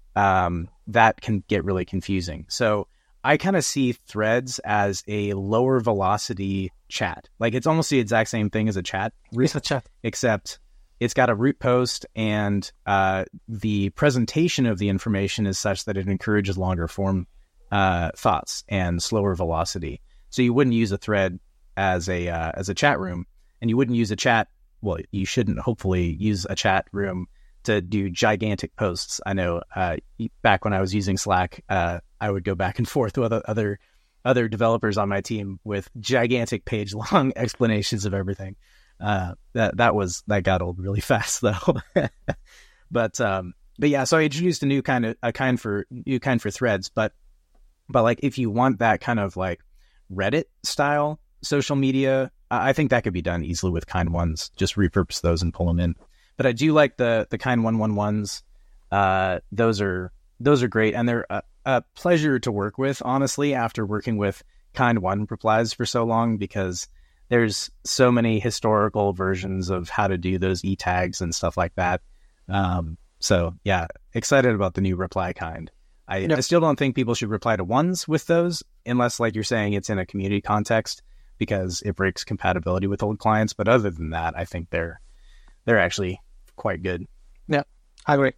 um, that can get really confusing. So I kind of see Threads as a lower velocity chat. Like it's almost the exact same thing as a chat, It's a chat. except it's got a root post, and uh, the presentation of the information is such that it encourages longer form uh, thoughts and slower velocity. So you wouldn't use a thread as a uh, as a chat room, and you wouldn't use a chat. Well, you shouldn't hopefully use a chat room to do gigantic posts. I know uh, back when I was using Slack, uh, I would go back and forth with other other developers on my team with gigantic page long explanations of everything. Uh, that that was that got old really fast though. but um, but yeah, so I introduced a new kind of a kind for new kind for Threads. But but like if you want that kind of like Reddit style social media, I think that could be done easily with kind ones. Just repurpose those and pull them in. But I do like the the kind one one ones. Uh, those are those are great, and they're a, a pleasure to work with. Honestly, after working with kind one replies for so long, because there's so many historical versions of how to do those e tags and stuff like that. Um, so yeah, excited about the new reply kind. I, no. I still don't think people should reply to ones with those, unless, like you're saying, it's in a community context, because it breaks compatibility with old clients. But other than that, I think they're they're actually quite good. Yeah, I agree.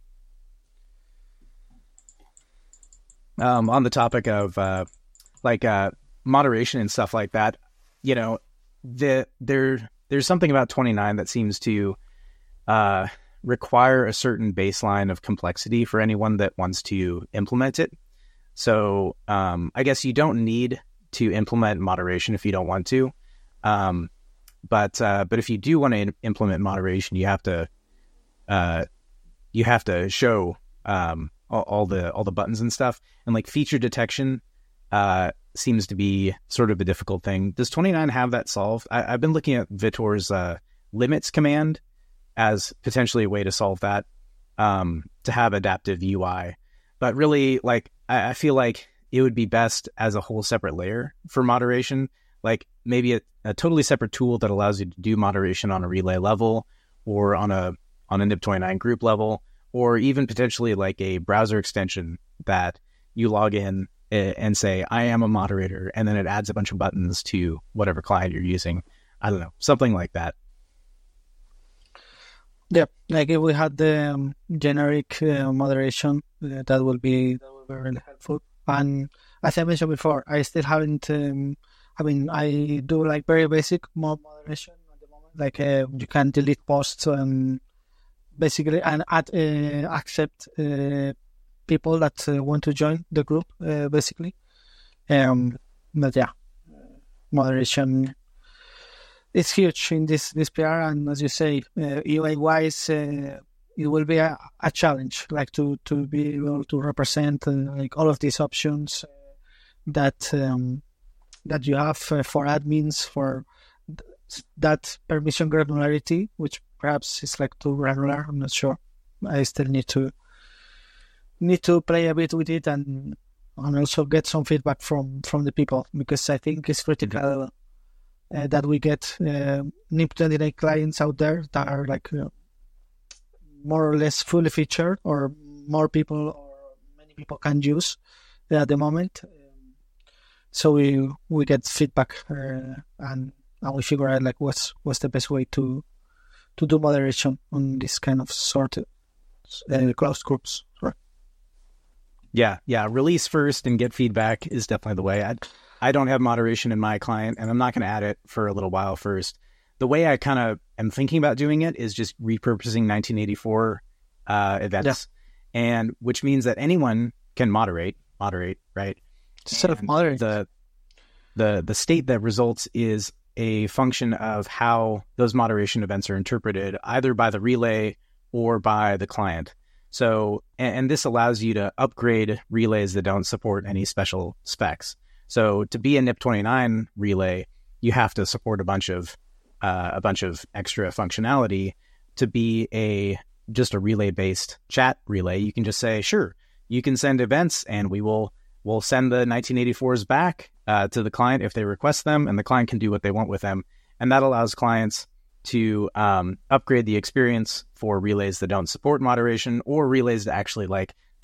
Um, on the topic of uh, like uh, moderation and stuff like that, you know, the there there's something about twenty-nine that seems to uh, require a certain baseline of complexity for anyone that wants to implement it. So um, I guess you don't need to implement moderation if you don't want to. Um, but uh, but if you do want to implement moderation, you have to uh, you have to show um, all, all the all the buttons and stuff. And like feature detection uh, seems to be sort of a difficult thing. Does twenty-nine have that solved? I, I've been looking at Vitor's uh, limits command as potentially a way to solve that, um, to have adaptive U I. But really, like I, I feel like it would be best as a whole separate layer for moderation, like maybe a, a totally separate tool that allows you to do moderation on a relay level, or on a on a N I B twenty-nine group level, or even potentially like a browser extension that you log in and say, I am a moderator, and then it adds a bunch of buttons to whatever client you're using. I don't know, something like that. Yeah, like if we had the um, generic uh, moderation, uh, that would be that would be really helpful. And as I mentioned before, I still haven't. Um, I mean, I do like very basic mod moderation at the moment. Like uh, you can delete posts and basically and add uh, accept uh, people that uh, want to join the group. Uh, basically, um, but yeah, moderation. It's huge in this, this P R, and as you say, uh, U I-wise, uh, it will be a, a challenge, like to, to be able to represent uh, like all of these options uh, that um, that you have uh, for admins, for th- that permission granularity, which perhaps is like too granular. I'm not sure. I still need to need to play a bit with it and and also get some feedback from, from the people, because I think it's critical. Uh, that we get uh, N I B twenty-nine clients out there that are like uh, more or less fully featured, or more people or many people can use at the moment. Um, so we we get feedback uh, and and we figure out like what's what's the best way to to do moderation on this kind of sort of uh, closed groups. Right. Yeah, yeah. Release first and get feedback is definitely the way. I I don't have moderation in my client, and I'm not going to add it for a little while first. The way I kind of am thinking about doing it is just repurposing nineteen eighty-four uh, events, yeah. and which means that anyone can moderate, moderate, right? Self-moderate. The the the state that results is a function of how those moderation events are interpreted, either by the relay or by the client. So, and, and this allows you to upgrade relays that don't support any special specs. So to be a N I B twenty-nine relay, you have to support a bunch of uh, a bunch of extra functionality. To be a just a relay-based chat relay, you can just say, sure, you can send events, and we will we'll send the nineteen eighty-fours back uh, to the client if they request them, and the client can do what they want with them. And that allows clients to um, upgrade the experience for relays that don't support moderation, or relays that actually like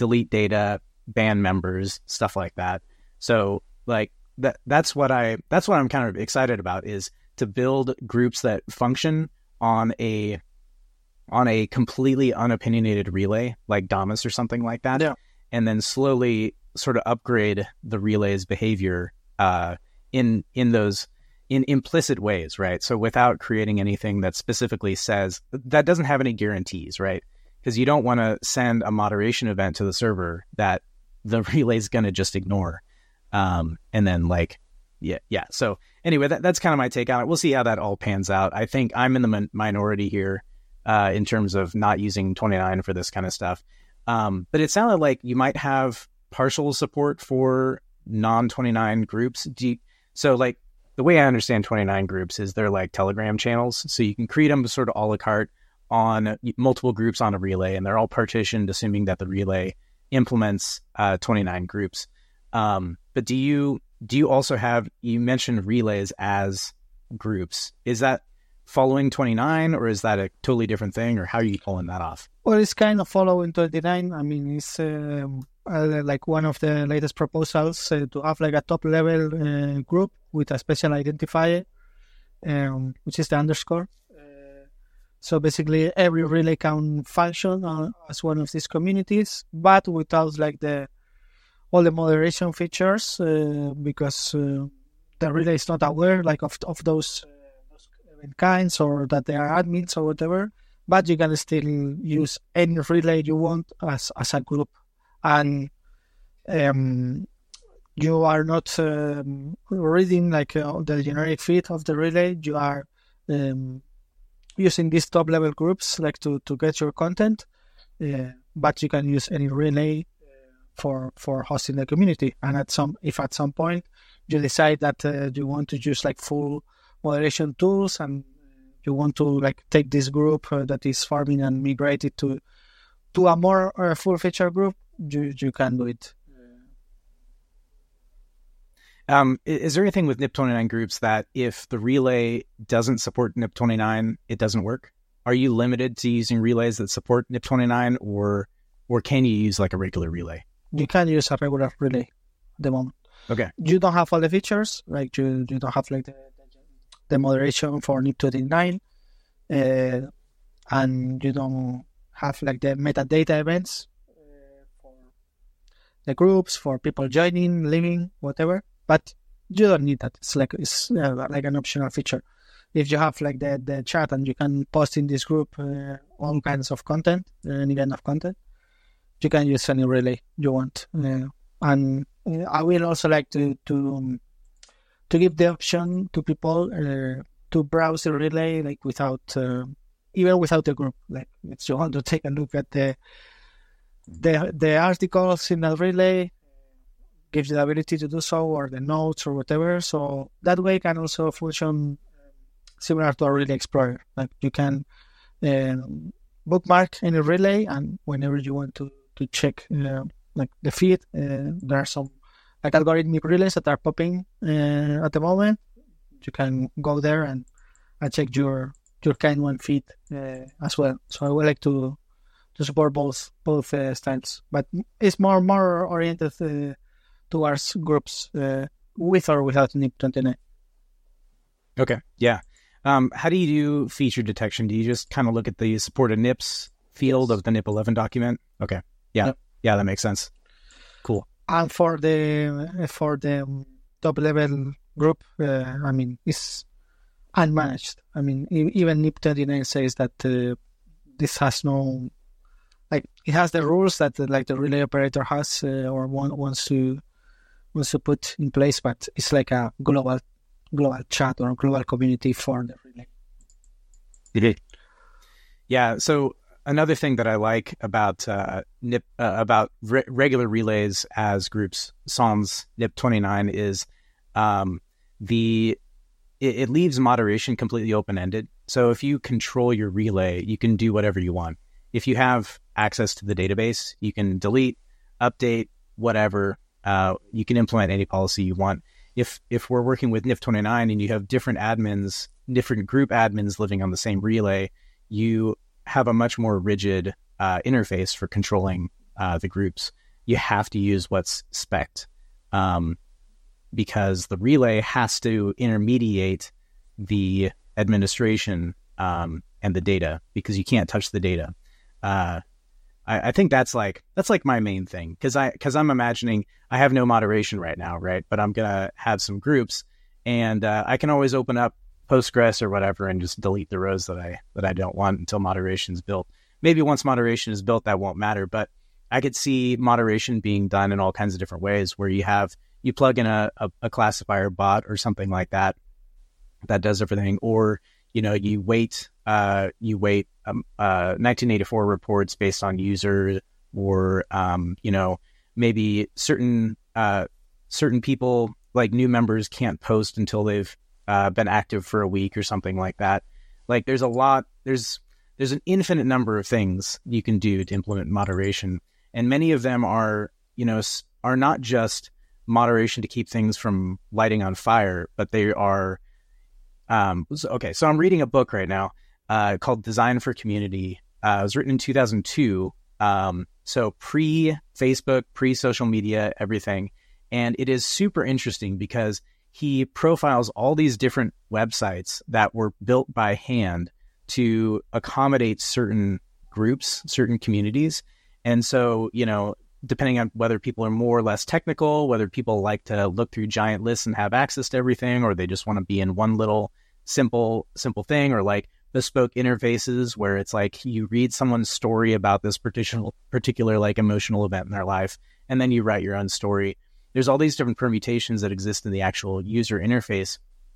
delete data, ban members, stuff like that. So like that that's what I that's what I'm kind of excited about, is to build groups that function on a on a completely unopinionated relay like Damus or something like that. Yeah. And then slowly sort of upgrade the relay's behavior uh, in in those in implicit ways, right? So without creating anything that specifically says, that doesn't have any guarantees, right? Because you don't want to send a moderation event to the server that the relay is going to just ignore. Um, and then like, yeah, yeah. So anyway, that, that's kind of my take on it. We'll see how that all pans out. I think I'm in the min- minority here uh, in terms of not using twenty-nine for this kind of stuff. Um, but it sounded like you might have partial support for non twenty-nine groups. Do you, so like the way I understand twenty-nine groups is they're like Telegram channels. So you can create them sort of a la carte on multiple groups on a relay, and they're all partitioned, assuming that the relay implements uh, twenty-nine groups. Um, but do you do you also have, you mentioned relays as groups. Is that following twenty-nine, or is that a totally different thing, or how are you pulling that off? Well, it's kind of following twenty-nine. I mean, it's um, uh, like one of the latest proposals uh, to have like a top level uh, group with a special identifier, um, which is the underscore. Uh, so basically, every relay can function uh, as one of these communities, but without like the all the moderation features, uh, because uh, the relay is not aware like of of those, uh, those event kinds, or that they are admins or whatever. But you can still use any relay you want as as a group, and um, you are not um, reading like uh, the generic feed of the relay. You are um, using these top level groups like to, to get your content, uh, but you can use any relay for for hosting the community. And at some if at some point you decide that uh, you want to use like full moderation tools, and you want to like take this group uh, that is farming and migrate it to to a more uh, full feature group, you you can do it. Um, is there anything with N I P twenty-nine groups that if the relay doesn't support N I P twenty-nine, it doesn't work? Are you limited to using relays that support N I P twenty-nine, or or can you use like a regular relay? You can use a regular relay at the moment. Okay. You don't have all the features, like you, you don't have like the, the moderation for N I P twenty-nine, uh, and you don't have like the metadata events uh, for the groups, for people joining, leaving, whatever. But you don't need that. It's like it's uh, like an optional feature. If you have like the, the chat and you can post in this group uh, all kinds of content, uh, any kind of content, you can use any relay you want. Uh, and uh, I will also like to to um, to give the option to people uh, to browse the relay like without uh, even without the group. Like if you want to take a look at the the the articles in the relay, gives you the ability to do so, or the notes or whatever. So that way can also function similar to a relay explorer. Like you can uh, bookmark any relay, and whenever you want to to check uh, like the feed, uh, there are some like algorithmic relays that are popping uh, at the moment. You can go there and, and check your your kind one feed uh, as well. So I would like to to support both both uh, styles, but it's more more oriented uh, towards groups uh, with or without N I P twenty-nine. Okay, yeah. Um, how do you do feature detection? Do you just kind of look at the supported N I Ps field Yes. of the N I P eleven document? Okay, yeah, Yep. yeah, that makes sense. Cool. And for the for the top level group, uh, I mean, it's unmanaged. I mean, e- even N I P twenty-nine says that uh, this has no, like, it has the rules that uh, like the relay operator has uh, or want, wants to wants to put in place, but it's like a global global chat or global community for the relay. Yeah. So another thing that I like about uh, N I P uh, about re- regular relays as groups, sans N I P twenty-nine, is um, the it, it leaves moderation completely open ended. So if you control your relay, you can do whatever you want. If you have access to the database, you can delete, update, whatever. Uh, you can implement any policy you want. If if we're working with N I P twenty-nine and you have different admins, different group admins living on the same relay, you have a much more rigid uh, interface for controlling uh, the groups, you have to use what's spec'd, um, because the relay has to intermediate the administration um, and the data, because you can't touch the data. Uh, I, I think that's like that's like my main thing, because I because I'm imagining I have no moderation right now, right? But I'm gonna have some groups, and uh, I can always open up Postgres or whatever and just delete the rows that I that I don't want until moderation is built. Maybe once moderation is built, that won't matter, but I could see moderation being done in all kinds of different ways, where you have you plug in a, a, a classifier bot or something like that that does everything, or you know you wait uh, you wait um, uh, nineteen eighty-four reports based on user, or um, you know maybe certain uh, certain people, like new members, can't post until they've uh, been active for a week or something like that. Like there's a lot there's there's an infinite number of things you can do to implement moderation, and many of them are you know are not just moderation to keep things from lighting on fire, but they are um so, okay so I'm reading a book right now uh called Design for Community. Uh it was written in two thousand two, um so pre Facebook, pre social media, everything, and it is super interesting because he profiles all these different websites that were built by hand to accommodate certain groups, certain communities. And so you know depending on whether people are more or less technical, whether people like to look through giant lists and have access to everything, or they just want to be in one little simple, simple thing, or like bespoke interfaces where it's like you read someone's story about this particular, particular like emotional event in their life, and then you write your own story. There's all these different permutations that exist in the actual user interface.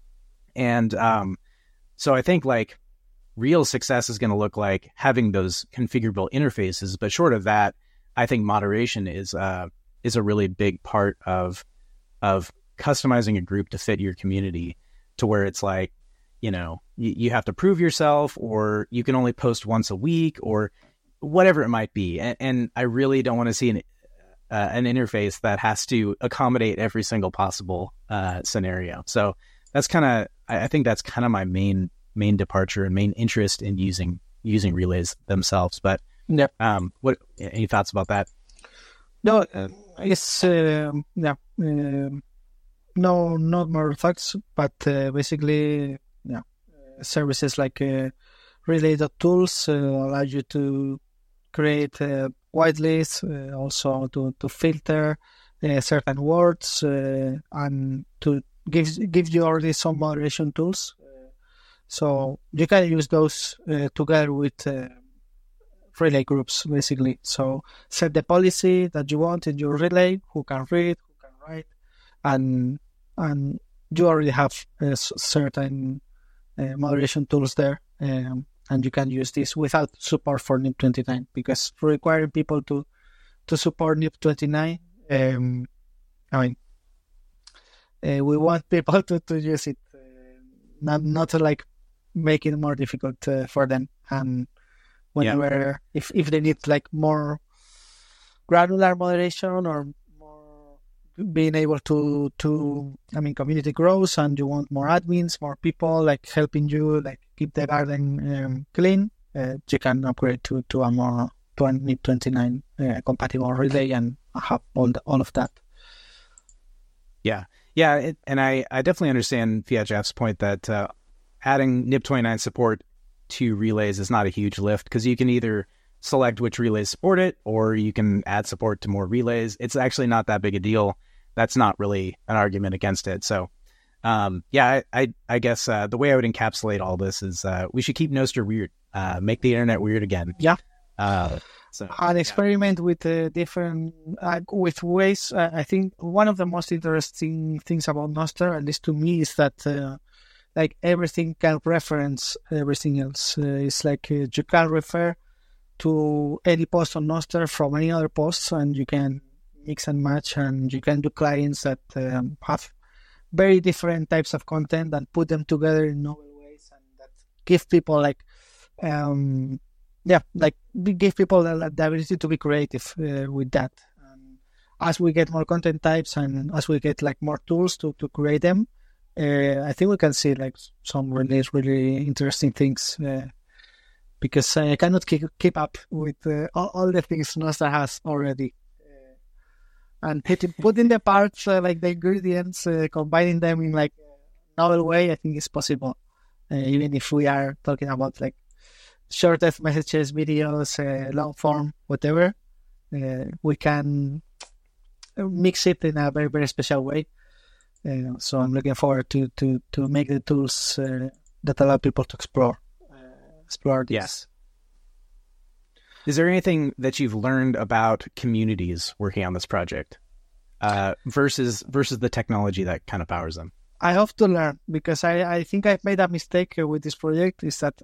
And um, so I think like real success is going to look like having those configurable interfaces, but short of that, I think moderation is uh, is a really big part of of customizing a group to fit your community, to where it's like, you know, you, you have to prove yourself, or you can only post once a week, or whatever it might be. And, and I really don't want to see an uh, an interface that has to accommodate every single possible uh, scenario. So that's kind of, I, I think that's kind of my main main departure and main interest in using using relays themselves. But yeah. Um. What? Any thoughts about that? No, uh, it's uh, yeah. Uh, no, not more thoughts, but uh, basically, yeah. Uh, services like uh, relay.tools uh, allow you to create uh, whitelists, uh, also to to filter uh, certain words, uh, and to give give you already some moderation tools. Uh, so you can use those uh, together with. Uh, relay groups, basically. So set the policy that you want in your relay, who can read, who can write, and and you already have uh, certain uh, moderation tools there, um, and you can use this without support for N I P twenty-nine, because requiring people to to support N I P twenty-nine, um, I mean, uh, we want people to, to use it, uh, not not to like make it more difficult uh, for them. And whenever, yeah. if, if they need like more granular moderation, or more being able to, to, I mean, community grows and you want more admins, more people like helping you, like keep the garden um, clean, uh, you can upgrade to, to a more, to a N I P twenty-nine uh, compatible relay and have all the, all of that. Yeah. Yeah. It, and I, I definitely understand Fiatjeff's point that uh, adding N I P twenty-nine support to relays is not a huge lift, because you can either select which relays support it, or you can add support to more relays. It's actually not that big a deal. That's not really an argument against it. So um, yeah, I, I, I guess uh, the way I would encapsulate all this is uh, we should keep Nostr weird, uh, make the internet weird again. Yeah. Uh, so and experiment yeah. with uh, different, uh, with ways. Uh, I think one of the most interesting things about Nostr, at least to me, is that uh, like everything can reference everything else. Uh, it's like uh, you can refer to any post on Nostr from any other posts, and you can mix and match, and you can do clients that um, have very different types of content and put them together in novel ways, and that give people like, um, yeah, like give people the, the ability to be creative uh, with that. And as we get more content types and as we get like more tools to, to create them, Uh, I think we can see like some really, really interesting things uh, because I cannot keep, keep up with uh, all, all the things Nostr has already. Uh, and putting, putting the parts, uh, like the ingredients, uh, combining them in like a novel way, I think is possible. Uh, even if we are talking about like short text messages, videos, uh, long form, whatever, uh, we can mix it in a very, very special way. Uh, so I'm looking forward to, to, to make the tools uh, that allow people to explore. Explore this. Yes. Is there anything that you've learned about communities working on this project uh, versus versus the technology that kind of powers them? I have to learn, because I, I think I've made a mistake with this project, is that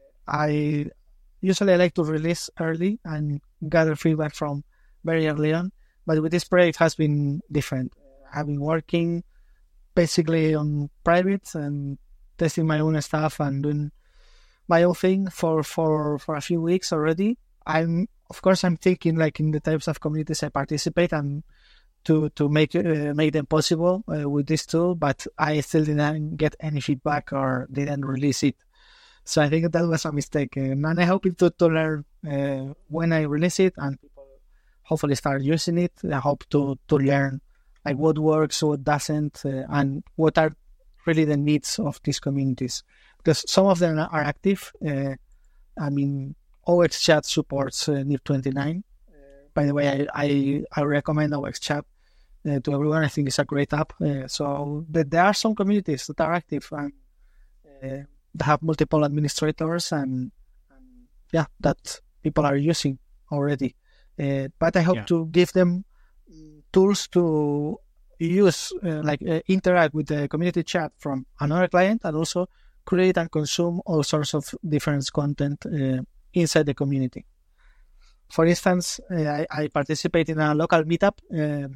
I usually I like to release early and gather feedback from very early on. But with this project, it has been different. I've been working basically on private and testing my own stuff and doing my own thing for, for, for a few weeks already. I'm, of course, I'm thinking like in the types of communities I participate and to, to make, uh, make them possible uh, with this tool, but I still didn't get any feedback or didn't release it. So I think that was a mistake. And I hope to, to learn uh, when I release it and people hopefully start using it. I hope to, to learn like what works, what doesn't, uh, and what are really the needs of these communities. Because some of them are active. Uh, I mean, O X Chat supports uh, N I R twenty-nine. Uh, by the way, I, I, I recommend O X Chat uh, to everyone. I think it's a great app. Uh, so the, there are some communities that are active and uh, that have multiple administrators and, and yeah, that people are using already. Uh, but I hope yeah. to give them tools to use, uh, like uh, interact with the community chat from another client, and also create and consume all sorts of different content uh, inside the community. For instance, uh, I, I participate in a local meetup uh,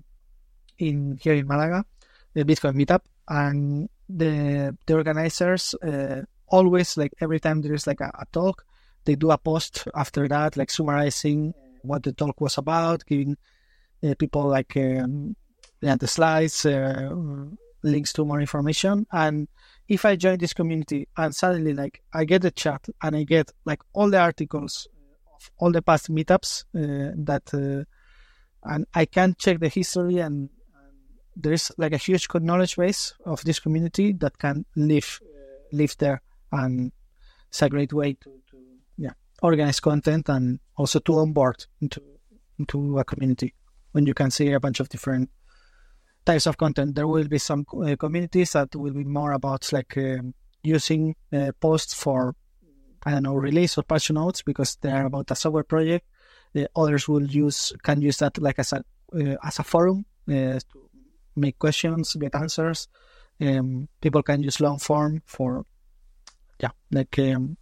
in here in Malaga, the Bitcoin meetup, and the the organizers uh, always, like every time there is like a, a talk, they do a post after that, like summarizing what the talk was about, giving uh, people like um, yeah, the slides, uh, links to more information. And if I join this community and suddenly like I get the chat and I get like all the articles of all the past meetups uh, that uh, and I can check the history, and, and there is like a huge knowledge base of this community that can live uh, live there, and it's a great way to, to yeah organize content and also to onboard into into a community when you can see a bunch of different types of content. There will be some uh, communities that will be more about like um, using uh, posts for, I don't know, release or patch notes because they are about a software project. The others will use can use that like as a uh, as a forum uh, to make questions, get answers. Um, people can use long form for yeah like um,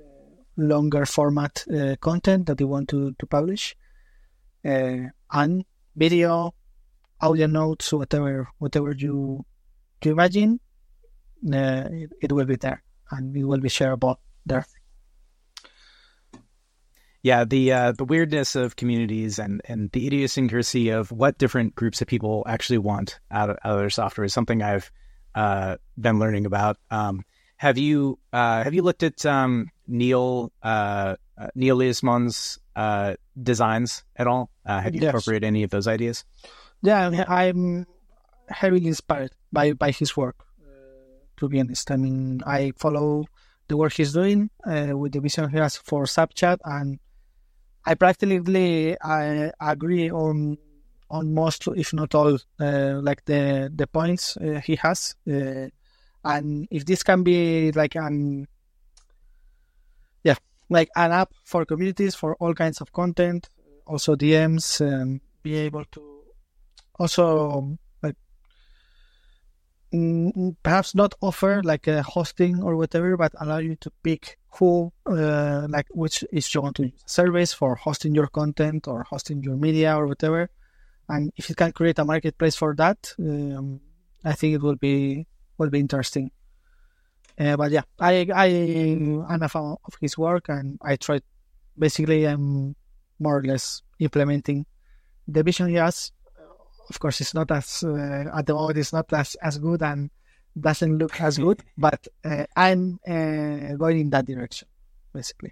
longer format uh, content that they want to to publish, uh, and video, audio notes, whatever whatever you you imagine, uh, it, it will be there and it will be shareable there. Yeah, the uh, the weirdness of communities and, and the idiosyncrasy of what different groups of people actually want out of, out of their software is something I've uh, been learning about. Um, have you uh, have you looked at um, Neil uh, uh, Neil Leismon's uh, designs at all? Uh, have you yes. incorporated any of those ideas? Yeah, I'm heavily inspired by, by his work, uh, to be honest. I mean, I follow the work he's doing uh, with the vision he has for Subchat, and I practically I agree on on most, if not all, uh, like the the points uh, he has. Uh, and if this can be like an yeah, like an app for communities for all kinds of content, also D Ms, um, be able to also like mm, perhaps not offer like a hosting or whatever, but allow you to pick who uh, like which is you want to use service for hosting your content or hosting your media or whatever. And if you can create a marketplace for that, um, I think it will be will be interesting. Uh, but yeah, I I am a fan of his work, and I tried. Basically, I'm more or less implementing the vision he has. Of course, it's not as uh, at the moment. It's not as, as good and doesn't look as good. But uh, I'm uh, going in that direction, basically.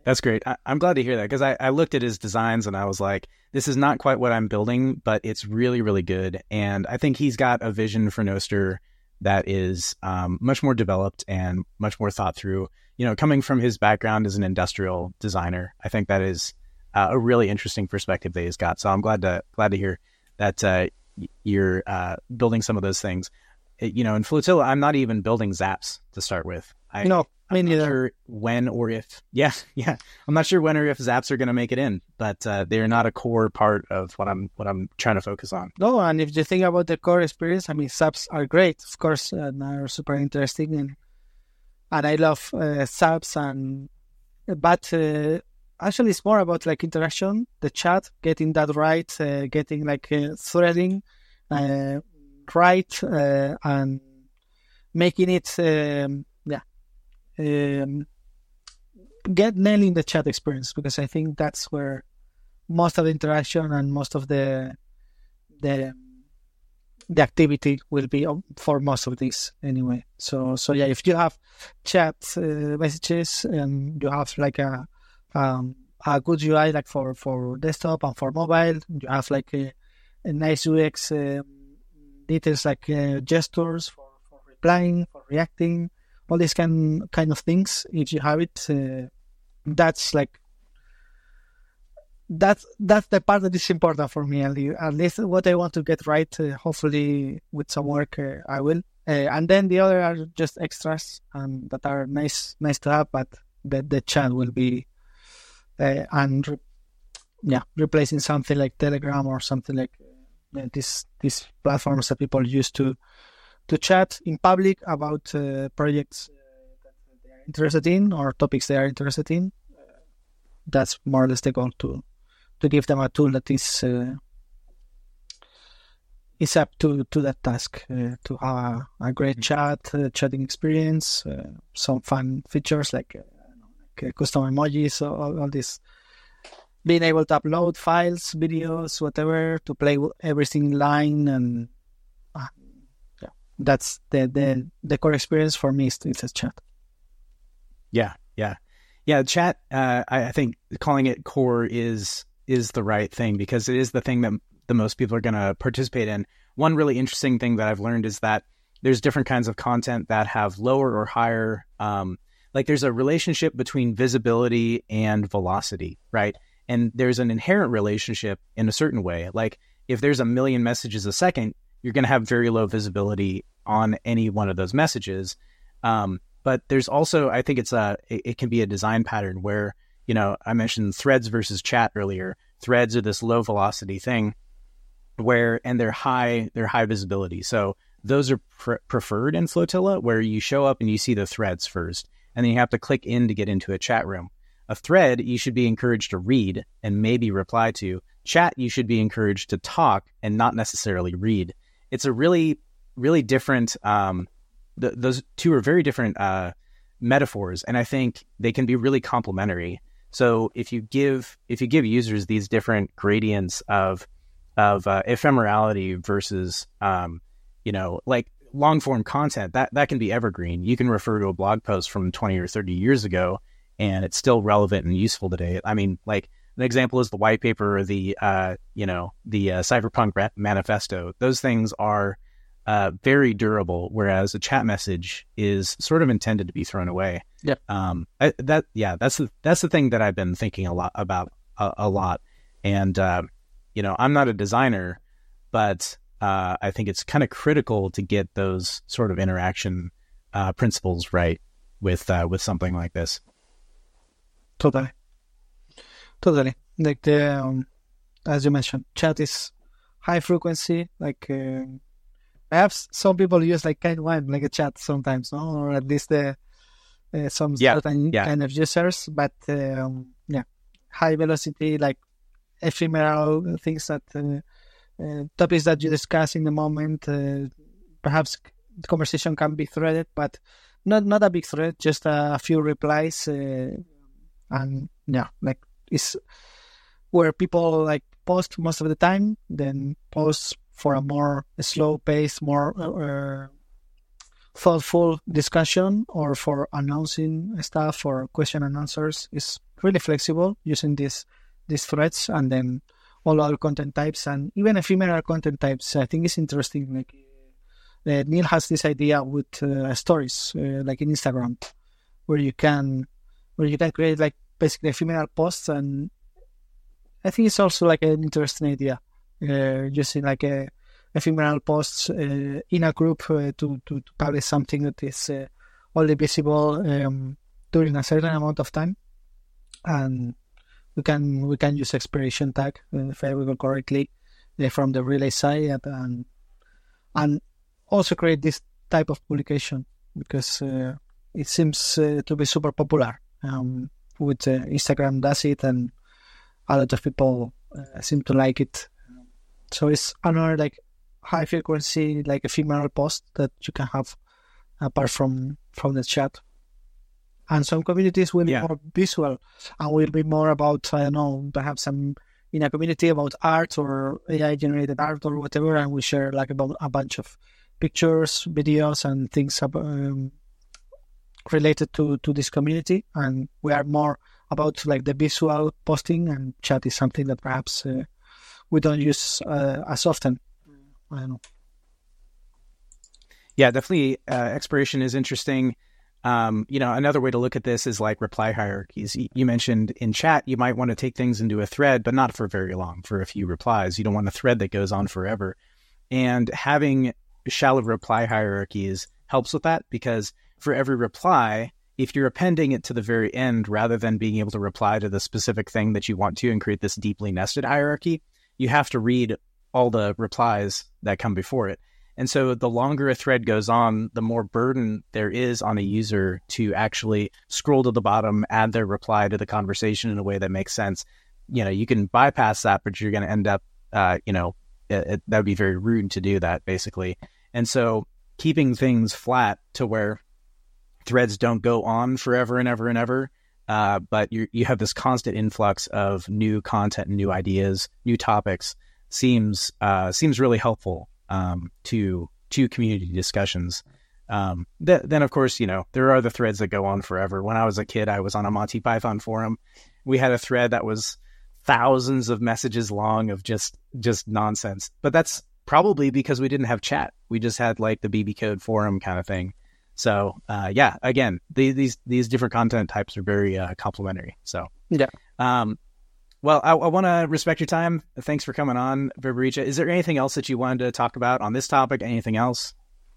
That's great. I, I'm glad to hear that, because I, I looked at his designs and I was like, this is not quite what I'm building, but it's really, really good. And I think he's got a vision for Nostr that is um, much more developed and much more thought through. You know, coming from his background as an industrial designer, I think that is uh, a really interesting perspective that he's got. So I'm glad to glad to hear that uh, you're uh, building some of those things. You know, in Flotilla, I'm not even building Zaps to start with. I, no, me I'm neither. not sure when or if, yeah, yeah. I'm not sure when or if Zaps are going to make it in, but uh, they're not a core part of what I'm what I'm trying to focus on. No, and if you think about the core experience, I mean, Zaps are great, of course, and are super interesting, and and I love uh, Zaps, and but uh, actually, it's more about like interaction, the chat, getting that right, uh, getting like uh, threading uh, right, uh, and making it, um, yeah. Um, get nailing the chat experience, because I think that's where most of the interaction and most of the the the activity will be for most of these anyway. So so yeah, if you have chat uh, messages and you have like a um, a good U I like for, for desktop and for mobile, you have like a, a nice U X um, details like uh, gestures for, for replying, for reacting. All these kind kind of things, if you have it, uh, that's like that's that's the part that is important for me. At least, at least what I want to get right. Uh, hopefully, with some work, uh, I will. Uh, and then the other are just extras um, that are nice nice to have, but the the chat will be uh, and re- yeah, replacing something like Telegram or something like uh, these these platforms that people use to. to chat in public about uh, projects uh, that they are interested in or topics they are interested in. Uh, that's more or less the goal, to to give them a tool that is uh, is up to, to that task, uh, to have a, a great chat, uh, chatting experience, uh, some fun features like, uh, like uh, custom emojis, all, all this. Being able to upload files, videos, whatever, to play everything in line, and uh, that's the, the the core experience for me. Is it's a chat. Yeah, yeah, yeah. Chat. Uh, I, I think calling it core is is the right thing, because it is the thing that the most people are going to participate in. One really interesting thing that I've learned is that there's different kinds of content that have lower or higher. Um, like there's a relationship between visibility and velocity, right? And there's an inherent relationship in a certain way. Like if there's a million messages a second, you're going to have very low visibility on any one of those messages. Um, but there's also, I think it's a, it, it can be a design pattern where, you know, I mentioned threads versus chat earlier. Threads are this low velocity thing where, and they're high, they're high visibility. So those are pre- preferred in Flotilla, where you show up and you see the threads first, and then you have to click in to get into a chat room. A thread, you should be encouraged to read and maybe reply to. Chat, you should be encouraged to talk and not necessarily read. It's a really, really different, um, th- those two are very different uh, metaphors, and I think they can be really complementary. So if you give if you give users these different gradients of of uh, ephemerality versus, um, you know, like long form content, that, that can be evergreen. You can refer to a blog post from twenty or thirty years ago, and it's still relevant and useful today. I mean, like, an example is the white paper or the, uh, you know, the uh, Cypherpunk manifesto. Those things are uh, very durable, whereas a chat message is sort of intended to be thrown away. Yeah. Um. I, that. Yeah. That's the that's the thing that I've been thinking a lot about a, a lot. And uh, you know, I'm not a designer, but uh, I think it's kind of critical to get those sort of interaction uh, principles right with uh, with something like this. Totally. Totally. Like the, um, as you mentioned, chat is high frequency. Like uh, perhaps some people use like kind one, like a chat sometimes, no? Or at least the uh, some yeah. certain yeah. kind of users. But um, yeah, high velocity, like ephemeral things that uh, uh, topics that you discuss in the moment. Uh, perhaps the conversation can be threaded, but not not a big thread. Just a, a few replies, uh, and yeah, like. Is where people like post most of the time, then post for a more slow pace, more uh, thoughtful discussion or for announcing stuff or question and answers. It's really flexible using these these threads and then all other content types and even ephemeral content types. I think it's interesting. Like uh, Neil has this idea with uh, stories, uh, like in Instagram, where you can where you can create like basically ephemeral posts, and I think it's also like an interesting idea, uh, using like a ephemeral posts uh, in a group uh, to, to to publish something that is uh, only visible um, during a certain amount of time, and we can we can use expiration tag, uh, if I recall correctly, uh, from the Relay side, and and also create this type of publication because uh, it seems uh, to be super popular. Um, with uh, Instagram does it, and a lot of people uh, seem to like it. So it's another like high frequency, like ephemeral post that you can have apart from from the chat. And some communities will Yeah. be more visual and will be more about, I don't know, perhaps some in a community about art or A I generated art or whatever, and we share like about a bunch of pictures, videos, and things about, um, related to, to this community. And we are more about like the visual posting, and chat is something that perhaps uh, we don't use uh, as often. I don't know. Yeah, definitely. Uh, expiration is interesting. Um, you know, another way to look at this is like reply hierarchies. Y- You mentioned in chat, you might want to take things into a thread, but not for very long, for a few replies. You don't want a thread that goes on forever. And having shallow reply hierarchies helps with that, because for every reply, if you're appending it to the very end, rather than being able to reply to the specific thing that you want to and create this deeply nested hierarchy, you have to read all the replies that come before it. And so the longer a thread goes on, the more burden there is on a user to actually scroll to the bottom, add their reply to the conversation in a way that makes sense. You know, you can bypass that, but you're going to end up, uh, you know, it, it, that would be very rude to do that, basically. And so keeping things flat to where threads don't go on forever and ever and ever, uh, but you you have this constant influx of new content, new ideas, new topics, seems uh, seems really helpful um, to to community discussions. Um, th- then, of course, you know, there are the threads that go on forever. When I was a kid, I was on a Monty Python forum. We had a thread that was thousands of messages long of just just nonsense. But that's probably because we didn't have chat. We just had like the B B Code forum kind of thing. So, uh, yeah, again, the, these these different content types are very uh, complementary. So, Yeah. um, well, I, I want to respect your time. Thanks for coming on, Verberica. Is there anything else that you wanted to talk about on this topic? Anything else?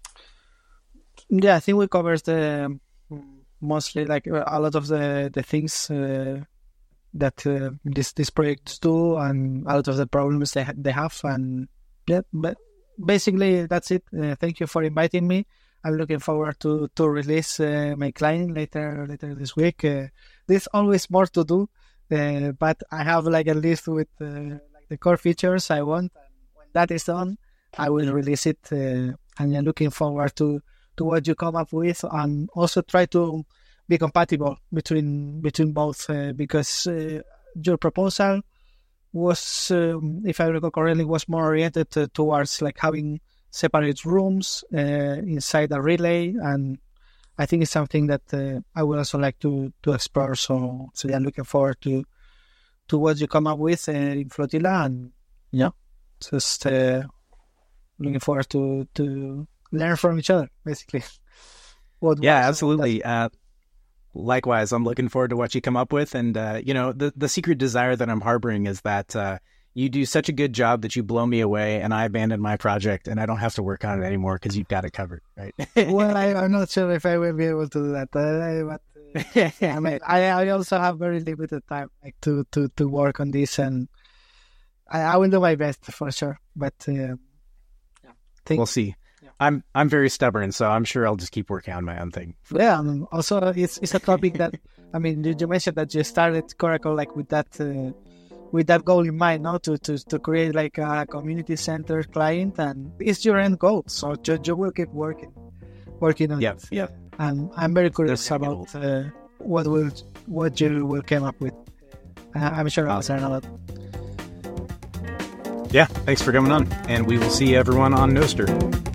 Yeah, I think we covered the mostly like a lot of the the things uh, that uh, this these projects do, and a lot of the problems they ha- they have, and yeah, but basically that's it. Uh, thank you for inviting me. I'm looking forward to to release uh, my client later later this week. Uh, there's always more to do, uh, but I have like a list with uh, like the core features I want, and when that is done, I will release it. Uh, and I'm looking forward to. to what you come up with, and also try to be compatible between between both, uh, because uh, your proposal was, um, if I recall correctly, was more oriented to, towards like having separate rooms uh, inside a relay, and I think it's something that uh, I would also like to to explore. So, so yeah, looking forward to to what you come up with uh, in Flotilla, and yeah, just uh, looking forward to to. learn from each other, basically. What Yeah, absolutely. Uh, likewise, I'm looking forward to what you come up with. And, uh, you know, the, the secret desire that I'm harboring is that uh, you do such a good job that you blow me away and I abandon my project and I don't have to work on it anymore because you've got it covered, right? Well, I, I'm not sure if I will be able to do that. Uh, but uh, I mean, I, I also have very limited time like to, to, to work on this, and I, I will do my best for sure. But uh, yeah, think, we'll see. I'm I'm very stubborn, so I'm sure I'll just keep working on my own thing. Yeah, um, also it's it's a topic that I mean, you, you mentioned that you started Coracle like with that uh, with that goal in mind, no, to, to to create like a community centered client, and it's your end goal. So you, you will keep working working on yeah, it. Yeah, and I'm very curious about uh, what will what you will come up with. Uh, I'm sure I'll learn a lot. Yeah, thanks for coming on, and we will see everyone on Nostr.